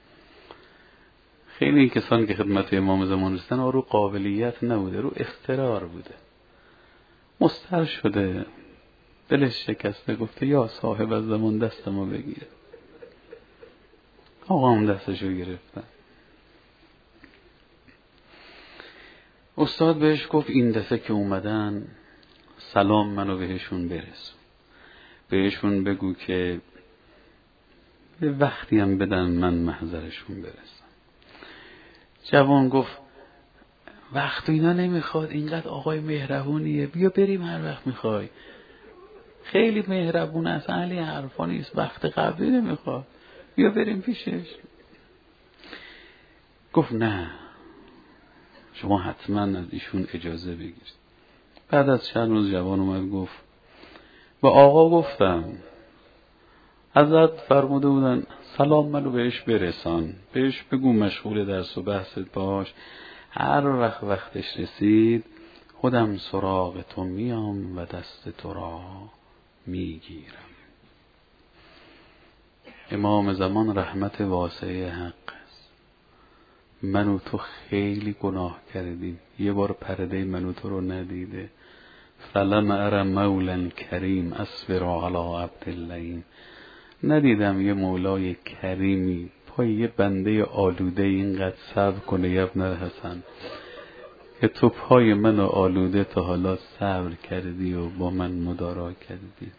خیلی این کسان که خدمت امام زمان رسیدن رو قابلیت نبوده، رو اخترار بوده، مستر شده، دلش شکسته، گفته یا صاحب از زمان دستمو بگیر. آقا هم دستشو گرفتن. استاد بهش گفت این دفعه که اومدن سلام منو بهشون برسون، بهشون بگو که به وقتی هم بدن من محضرشون برسم. جوان گفت وقت اینا نمیخواد، اینقدر آقای مهربونیه، بیا بریم هر وقت میخوای، خیلی مهربون است، اهل حرفا نیست، وقت قبلی نمیخواد، بیا بریم پیشش. گفت نه، شما حتما از ایشون اجازه بگیرید. بعد از چند روز جوان اومد گفت با آقا گفتم، حضرت فرموده بودن سلام منو بهش برسان، بهش بگو مشغول درس و بحثت باش، هر وقت وقتش رسید خودم سراغ تو میام و دست تو را میگیرم. امام زمان رحمت واسعه حق است. من و تو خیلی گناه کردیم، یه بار پرده من و تو رو ندیده. فلم ارم مولا کریم اصبر علی عبد اللئیم، ندیدم یه مولای کریمی پای یه بنده آلوده اینقدر صبر کنه یا ابن حسن، که تو پای من آلوده تا حالا صبر کردی و با من مدارا کردی.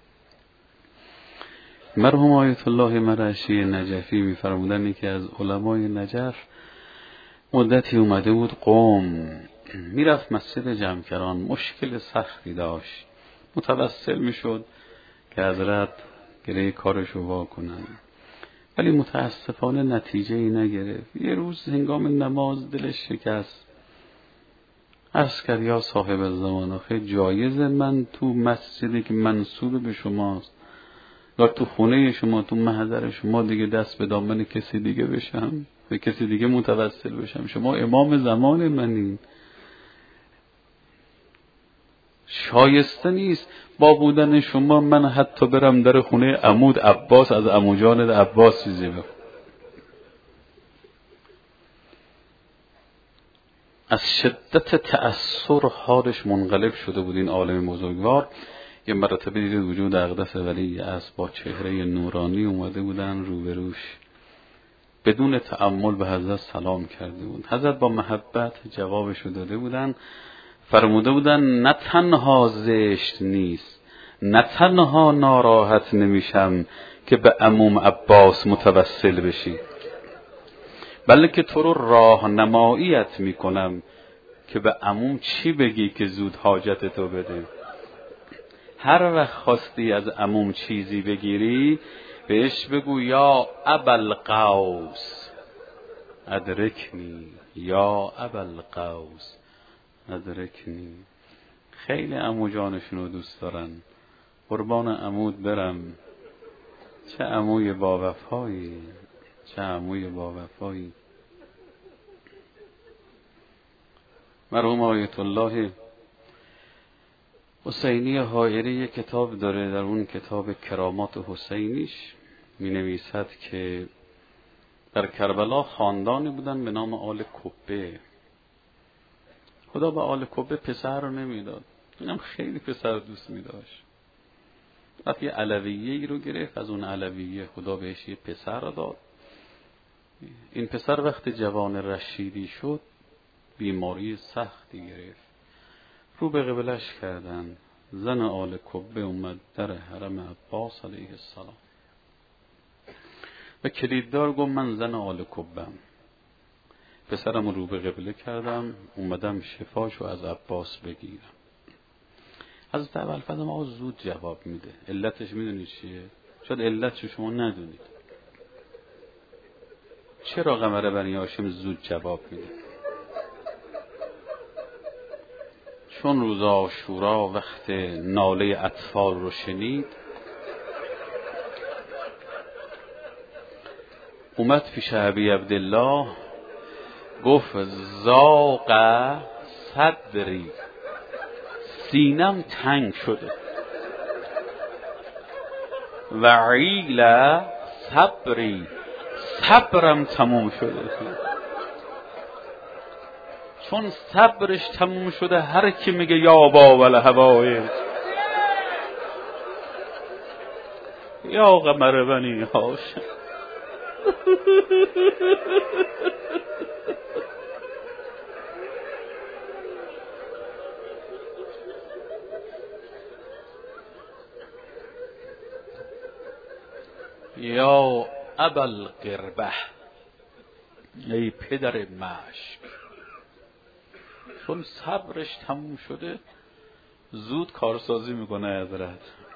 مرحوم آیت الله مرعشی نجفی می‌فرمودند که از علمای نجف مدتی اومده بود قم، میرفت مسجد جمکران، مشکل سختی داشت، متوسل میشد که حضرت گره کارشو وا کنن، ولی متاسفانه نتیجه ای نگرفت. یه روز هنگام نماز دلش شکست، عرض کرد یا صاحب الزمان، آخه جایزه من تو مسجدی که منسوب به شماست یا تو خونه شما، تو محضر شما دیگه دست به دامن کسی دیگه بشم، به کسی دیگه متوسل بشم؟ شما امام زمان منین، شایسته نیست با بودن شما من حتی برم در خونه عمود عباس از عمو جان عباس چیزی بخونم. از شدت تأثر حالش منقلب شده بود. این عالم بزرگوار یه مرتبه دید وجود اقدس ولی از با چهره نورانی اومده بودن روبروش، بدون تأمل به حضرت سلام کرده بود. حضرت با محبت جوابشو داده بودن، فرموده بودن نه تنها زشت نیست، نه تنها ناراحت نمیشم که به عموم عباس متوسل بشی، بلکه تو رو راهنماییت میکنم که به عموم چی بگی که زود حاجت تو بده. هر وقت خواستی از عموم چیزی بگیری بهش بگو یا ابوالقوس ادرکنی، یا ابوالقوس ادرکنی. خیلی عمو جانشون رو دوست دارن، قربان عمود برم. چه عموی با وفایی، چه عموی با وفایی. مرحوم آیت الله حسینی حائری یک کتاب داره، در اون کتاب کرامات حسینیش می نویسد که در کربلا خاندانی بودن به نام آل کبه. خدا به آل کبه پسر رو نمیداد، اینم خیلی پسر دوست می داشت. وقتی یه علویه ای رو گرفت، از اون علویه خدا بهش یه پسر رو داد. این پسر وقت جوان رشیدی شد بیماری سختی گرفت، رو به قبلش کردن. زن آل کبه اومد در حرم عباس علیه السلام و کلیددار گفت من زن آل کبه‌ام، پسرم رو به قبله کردم، اومدم شفاشو از عباس بگیرم. حضرت ابوالفضل ما زود جواب میده. علتش میدونید چیه؟ شاید علتش شما ندونید. چرا قمر بنی هاشم زود جواب میده؟ چون روز عاشورا وقت ناله اطفال رو شنید، اومد پیش ابی عبدالله گفت زاق صدری، سینم تنگ شده، و عیل صبری، صبرم تموم شده. چون صبرش تموم شده هر کی میگه یا باول هوای، یا قمر بنی هاشم. یا ابوالقربه، ای پدر مشک. چون صبرش تموم شده زود کارسازی میکنه حضرت.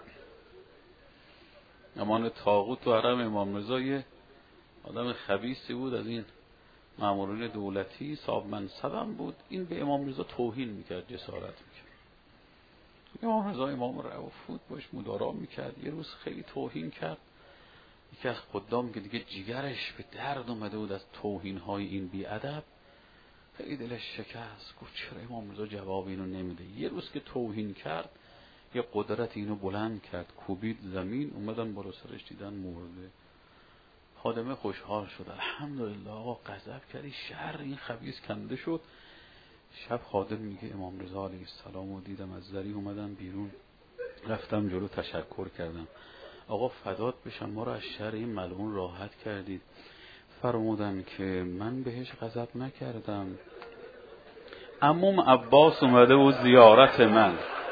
امان طاغوت تو حرم امام رضا یه آدم خبیثی بود، از این مامورین دولتی، صاحب منصبم بود. این به امام رضا توهین میکرد، جسارت میکرد. امام رضا امام رؤوف بود، باش مدارا میکرد. یه روز خیلی توهین کرد. یکی از خدام که دیگه جیگرش به درد اومده بود از توهین های این بیادب، خیلی دلش شکست. گفت چرا امام رضا جواب اینو نمیده؟ یه روز که توهین کرد یه قدرت اینو بلند کرد، کوبید زمین، اومدن بالا سرش دیدن مرده. خادمه خوشحال شد، الحمدلله آقا غضب کردی، شر این خبیث کنده شد. شب خادم میگه امام رضا علیه السلام رو دیدم از زری اومدن بیرون، رفتم جلو تشکر کردم، آقا فدات بشم ما رو از شر این ملعون راحت کردید. فرمودن که من بهش غضب نکردم، عموم عباس اومده و زیارت من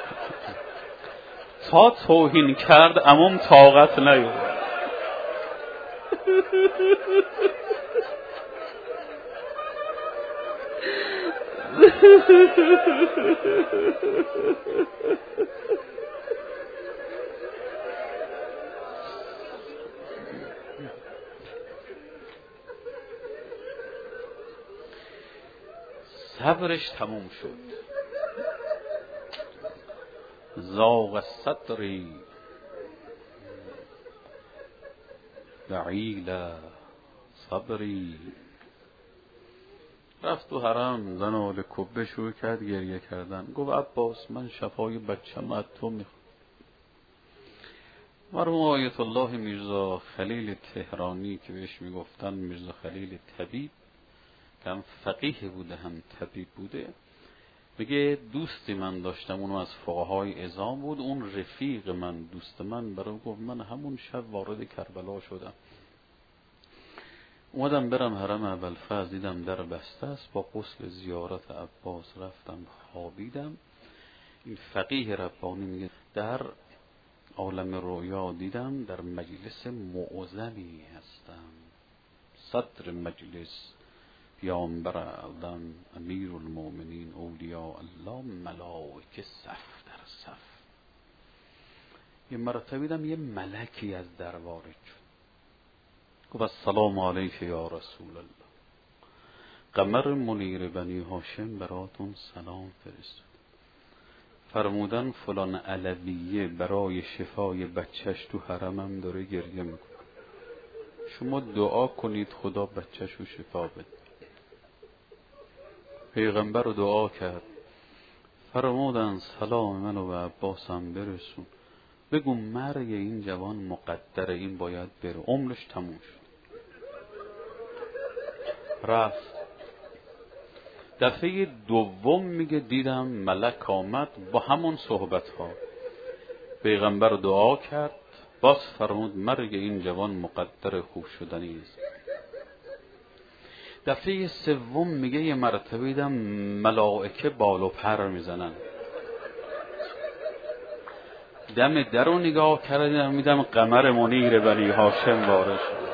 تا توهین کرد، عموم طاقت نیاورد. صبرش تموم شد. زاغ صدری دعیل صبری. رفت تو حرم، زن آل کبه شروع کرد گریه کردن. گفت عباس من شفای بچم از تو میخوام. مرحوم آیت الله میرزا خلیل تهرانی که بهش میگفتن میرزا خلیل طبیب، که هم فقیه بوده هم طبیب بوده، میگه دوستی من داشتم، اونو از فقهای عظام بود، اون رفیق من، دوست من، برام گفت من همون شب وارد کربلا شدم، اومدم برم حرم ابوالفضل، دیدم در بسته است، با غسل زیارت عباس رفتم خوابیدم. این فقیه ربانی میگه در عالم رویا دیدم در مجلس معظمی هستم، صدر مجلس، پیامبر اعظم، امیر المؤمنین، اولیاء الله، ملائکه صف در صف. یه مرتبه دیدم یه ملکی از در وارد شد، گفت السلام علیک یا رسول الله، قمر منیر بنی هاشم براتون سلام فرستاد. فرمودن فلان علویه برای شفای بچهش تو حرمم داره گریه میکنه، شما دعا کنید خدا بچهش رو شفا بده. پیغمبر رو دعا کرد، فرمودن سلام منو به عباسم برسون، بگو مرگ این جوان مقدره، این باید بره، عمرش تموم شد. رفت. دفعه دوم میگه دیدم ملک آمد با همون صحبت ها، پیغمبر دعا کرد، باز فرمود مرگ این جوان مقدر خوب شدنی است. دفعه سوم میگه یه مرتبه دیدم ملائکه بال و پر میزنن. دم در رو نگاه کردم میدم قمر منیر بنی هاشم وارد شد.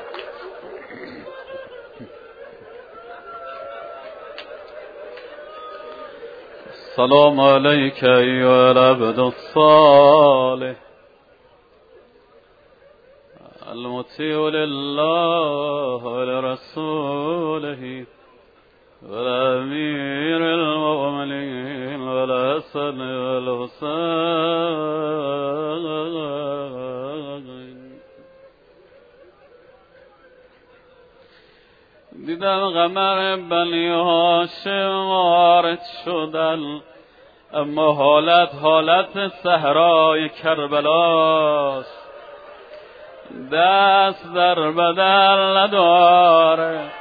سلام علیک ایها العبد الصالح المطیع لله ولرسوله والامیر المؤمنین والحسن والحسین. دیدم قمر بنی هاشم وارد شدن، اما حالت حالت صحرای کربلاست، دست در بدن نداره،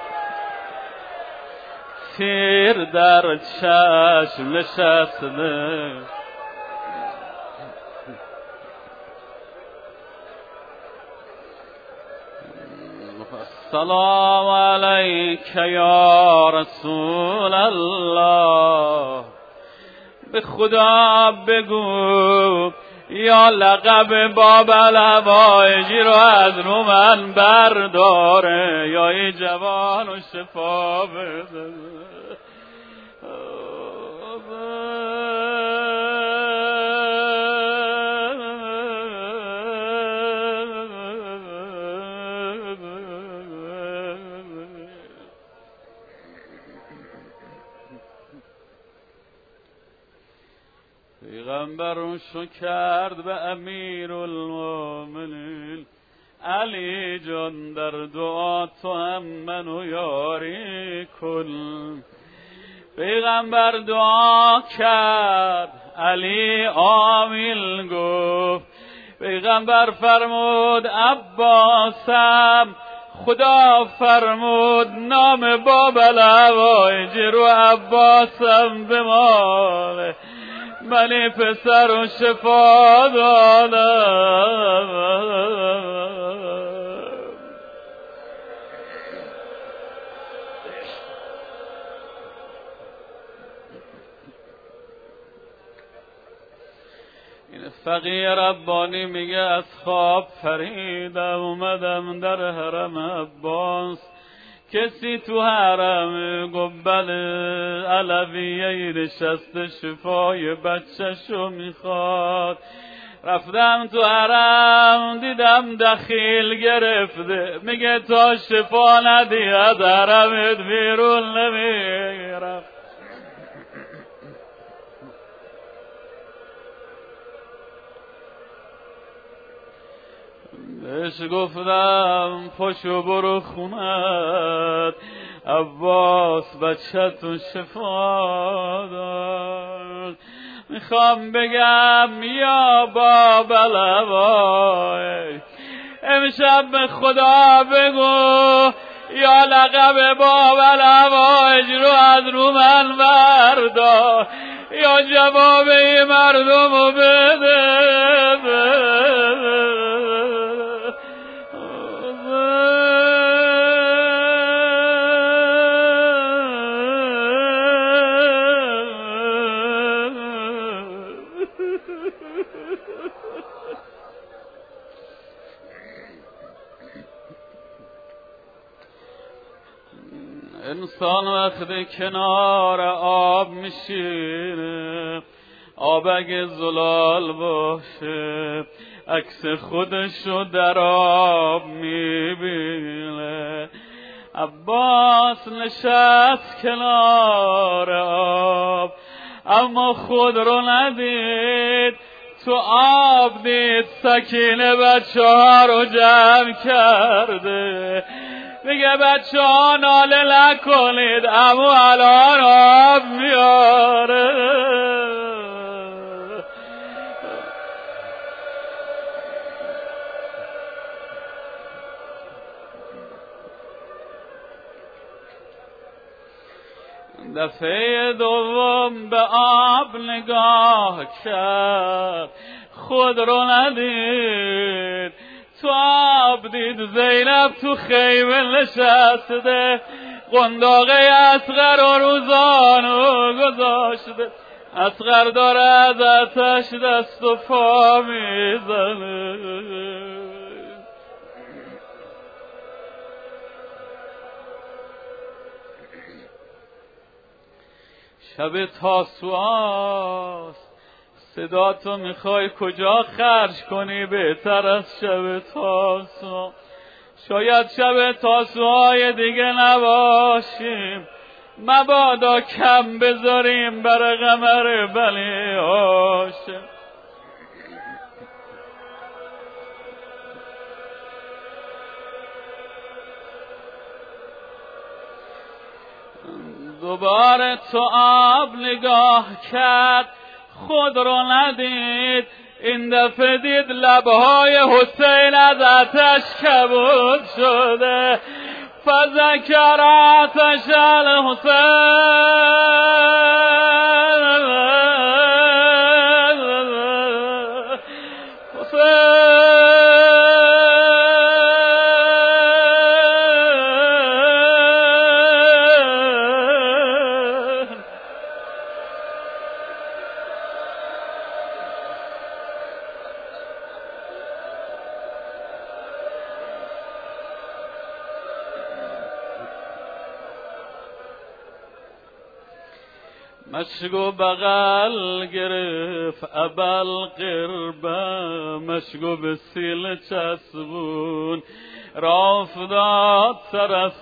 تیر در چشم نشسته، سلام علیک یا رسول الله، به خدا بگو یا لقب باب الهوایجی رو از رو من برداره، یا این جوان رو شفا بده. پیغمبرشو کرد به امیر المؤمنین، علی جان در دعا تو هم منو یاری کن. پیغمبر دعا کرد، علی آمین گفت. پیغمبر فرمود عباسم، خدا فرمود نام باب الهوایج رو عباسم بماله، من پسر و شفا دادم. این فقیه ربانی میگه از خواب پریدم، اومدم در حرم عباس، کسی تو حرم گبل علویه نشسته شفای بچه‌شو میخواد. رفتم تو حرم دیدم دخیل گرفته، میگه تا شفا ندی از حرمت بیرون نمیرم. بهش گفتم پاشو برو خونت، عباس بچه‌تون شفا داد. میخوام بگم یا باب الهوای، امشب به خدا بگو یا لقب باب الهوای رو از رو من بردار، یا جواب این مردم رو بده. انسان وقتی کنار آب میشینه، آب اگه زلال باشه عکس خودشو در آب میبینه. عباس نشست کنار آب اما خود رو ندید، تو آب دید سکینه بچه ها رو جمع کرده. میگه بچه ها ناله نکنید اما الان آب میاره. دفعه دوم به آب نگاه کرد، خود رو ندید، تو آب دید زینب تو خیمه نشسته، قنداقه اصغر و روزانو گذاشته. اصغر داره از آتش دست و پا میزنه. شب تاسوعاست، صدا تو میخوای کجا خرج کنی بهتر از شب تاسوعا؟ شاید شب تاسوعای دیگه نباشیم، مبادا کم بذاریم بر قمر بنی هاشم. دوباره تو آب نگاه کرد، خود رو ندید، این دفعه دید لبهای حسین از آتش کبود شده. فذکر آتش الحسین، مشگو بغل گرفت ابل قربه، مشگو به سیل چسبون راف داد طرف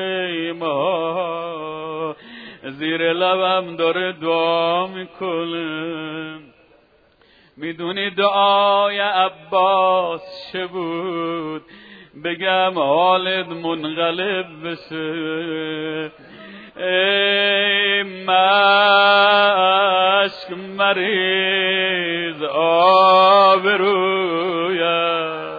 خیمه، زیر لبم داره دعا میکنه. میدونی دعای عباس چه بود؟ بگم حالت منقلب بشه. ای مشک مریض آبرویم،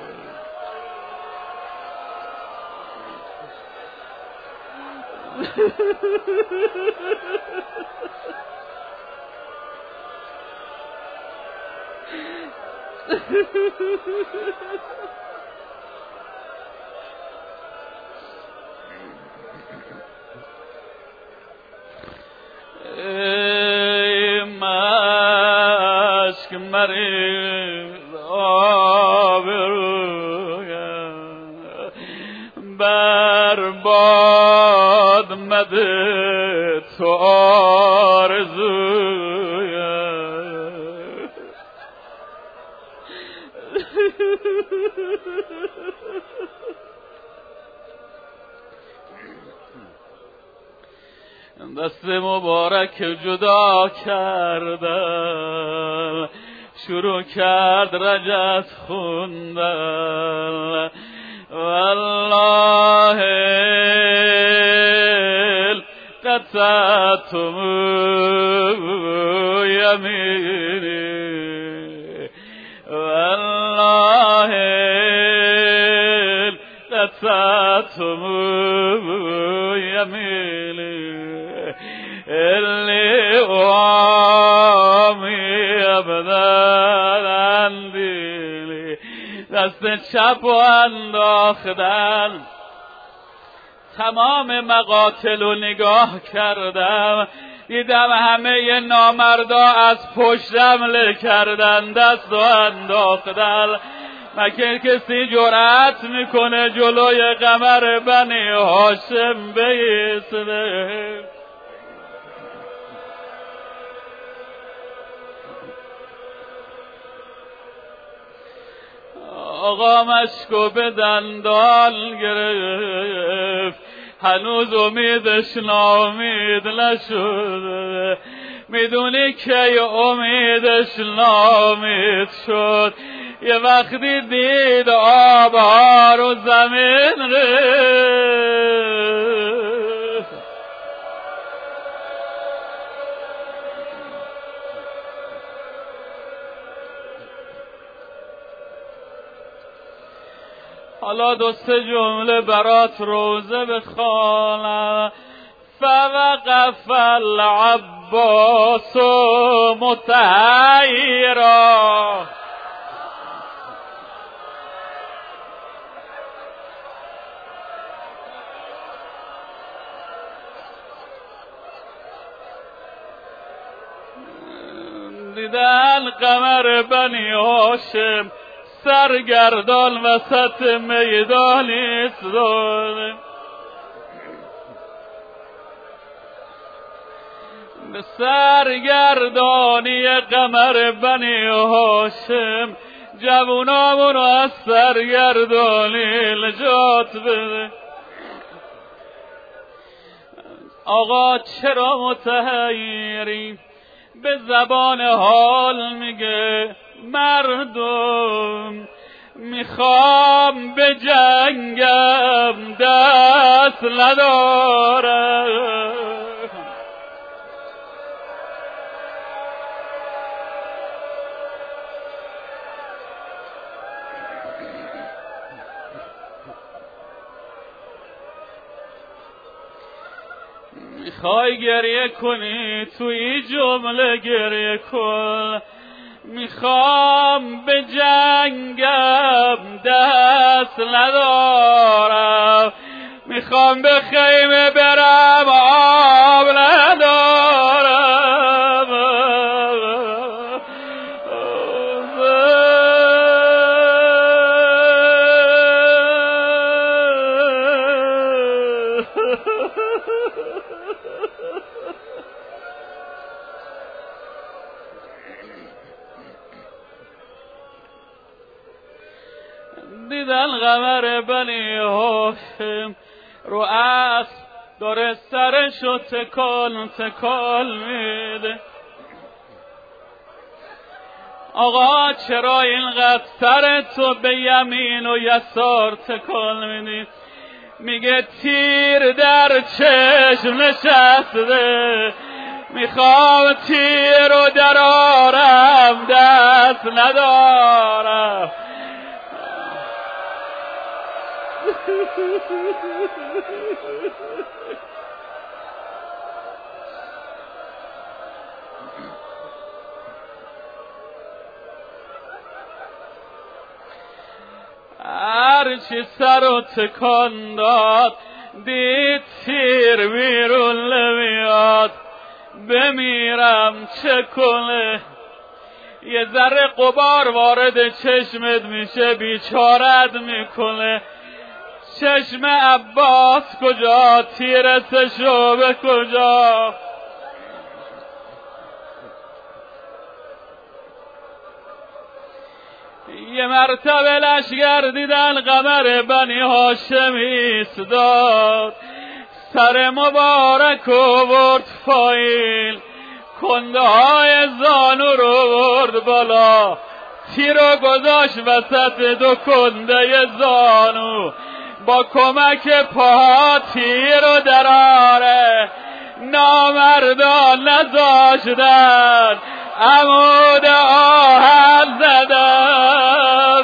ای مشک مریض آبرویم، برباد مده تو آرزویم. دست مبارک جدا کردم، شروع کرد رجز خوندن والله قطعتم یمینی والله قطعتم یمینی الی وامی ابدان دیلی دست چپ و انداختن تمام مقاتل رو نگاه کردم دیدم همه نامردا از پشت حمله کردن دست و انداختن مگر کسی جرأت میکنه جلوی قمر بنی هاشم بیسته آقا مشکو به دندان گرفت هنوز امیدش ناامید نشد میدونی که امیدش ناامید شد یه وقتی دید آبها رو زمین ریخت حالا دو سه جمله برات روزه بخوانم فوقف العباس متحیرا دیدن قمر بنی هاشم سرگردان وسط میدان ایستاده به سرگردانی قمر بنی هاشم جوونامونو از سرگردانی نجات بده آقا چرا متحیری به زبان حال میگه مردم میخوام به جنگم دست ندارم میخوای گریه کنی توی جمله گریه کن میخوام به جنگم دست ندارم میخوام به خیمه برم آب ندارم دیدن قمر بنی هاشم رو اسب داره سرشو تکان تکان میده آقا چرا اینقدر سرتو به یمین و یسار تکان میدی میگه تیر در چشم نشسته میخوام تیر رو درارم دست ندارم هرچی سر و تکان داد دید تیر بیرون نمیاد بمیرم چه کنه یه ذره غبار وارد چشمت میشه بیچارت میکنه چشم عباس کجا تیرت شوبه کجا یه مرتبه لشگر دیدن قمر بنی هاشم ایستاد سر مبارک و برد پایین کنده های زانو رو برد بالا، تیر رو گذاشت وسط دو کنده زانو، با کمک پاها تیر رو دراره، نامردان نذاشتن عمود آهن زدن.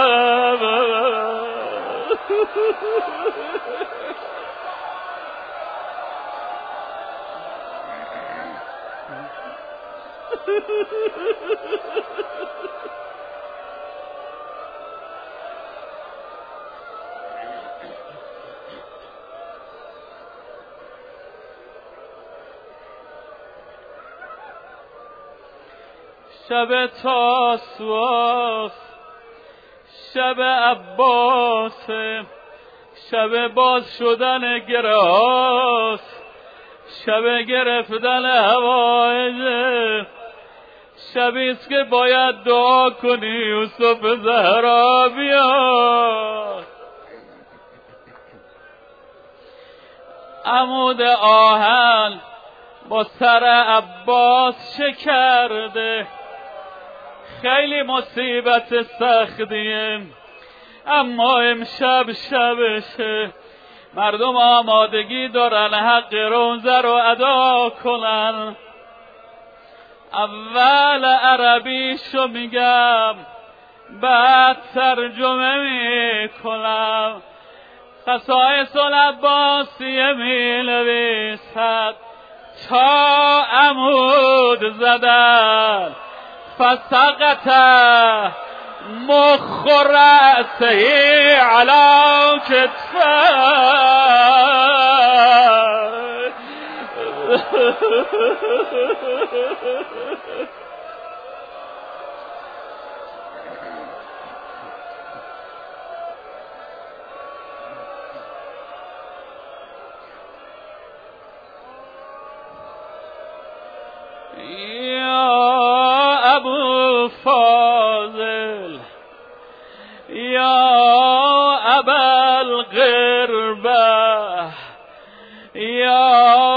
شب تاسوعاس، شب عباس، شب باز شدن گراس، شب گرفتن هوایج، شبیست که باید دعا کنی یوسف زهرا بیاد. عمود آهن با سر عباس شکرده، خیلی مصیبت سختیه، اما امشب شبشه، مردم آمادگی دارن حق روزه رو ادا کنن. اول عربیشو میگم بعد ترجمه میکنم. خصائص العباسیه مینویسد تا عمود زدن، فسقط مخ رأسه علی کتفه. فاضل یا ابوالقربه یا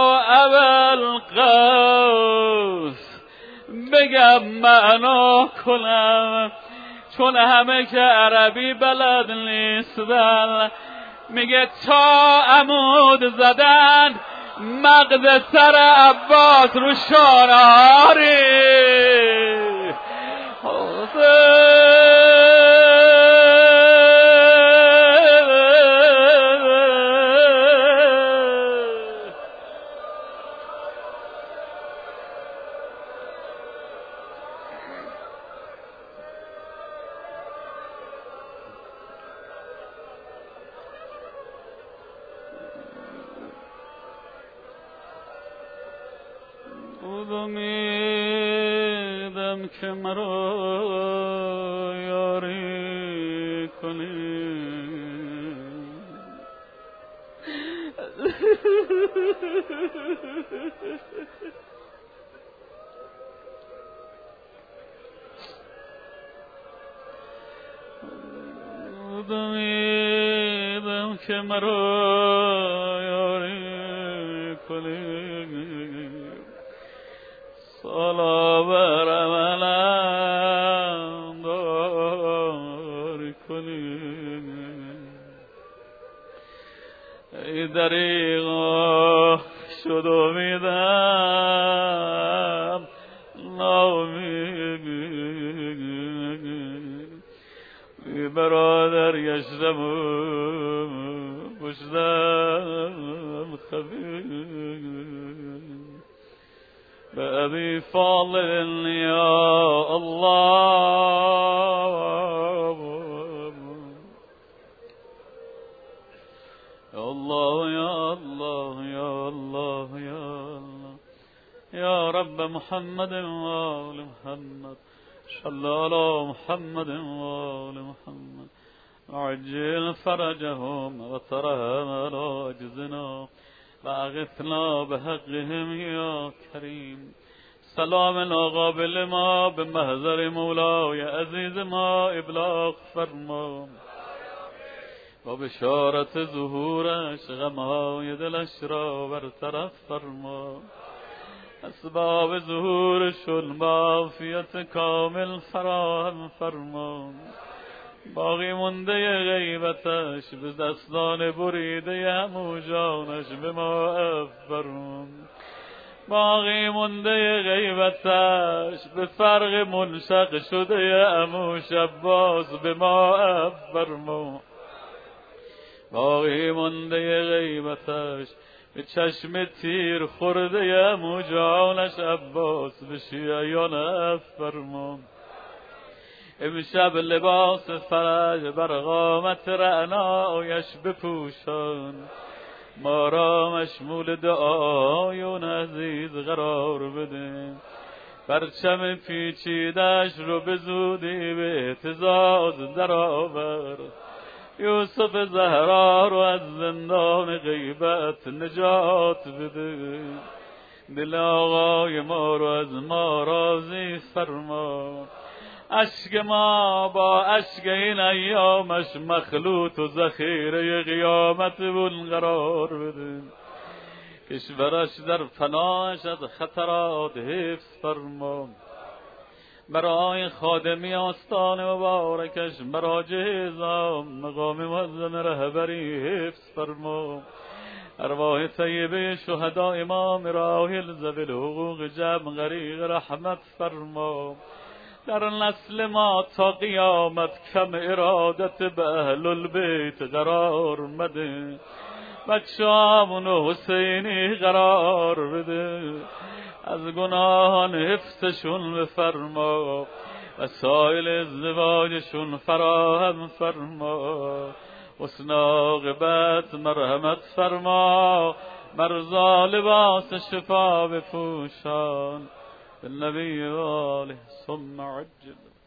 ابوالقوس، بگم معنا کنم چون همه که عربی بلد نیستن. میگه تا عمود زدن مغز سر عباس رو شاناری، امیدم که مرا یاری کنی، امیدم که مرا یاری کنی، سالا برم علم داری کنی. ای دریغا شد امیدم ناامیدی، بی برادر گشتم و پشتم خفید. بأبي فاضل يا الله يا الله يا الله يا الله يا الله يا رب محمد وآل محمد، صلى على محمد وآل محمد، عجل فرجهم وترهم على عجزنا وأغثنا بحقهم يا كريم. سلام ناقابل ما به محضر مولای عزیز ما ابلاغ فرما و بشارت ظهورش غمهای دلش را برطرف فرما. اسباب ظهورشون معافیت کامل فراهم فرمان. باقی مونده غیبتش به دستان بریده همو جانش به ما افرمون. باقی مونده غیبتش به فرق منشق شده امو شباز به ما افرمون. باقی مونده غیبتش به چشم تیر خورده امو جانش عباس به شیعیان افرمون. امشب لباس فرج بر قامت رعنایش بپوشان. ما را مشمول دعای اون عزیز قرار بده. پرچم پیچیدش رو به زودی به اهتزاز در آور. یوسف زهرا رو از زندان غیبت نجات بده. دل آقای ما رو از ما راضی فرما. اشک ما با اشک این ایامش مخلوط و ذخیره قیامت بون قرار بده. کشورش در پناهش از خطرات حفظ فرما. برای خادمی آستان مبارکش مراجع زام مقام معظم رهبری حفظ فرما. ارواح طیبه شهدا امام راحل ذوی حقوق جمع غریق رحمت فرما. در نسل ما تا قیامت کم ارادت به اهل البیت قرار مده. بچه‌هامون حسینی قرار بده. از گناهان حفظشون بفرما. وسایل ازدواجشون فراهم فرما. حسن عاقبت مرحمت فرما. مرزا لباس شفا بپوشان. بالنبي وآله ثم عجل.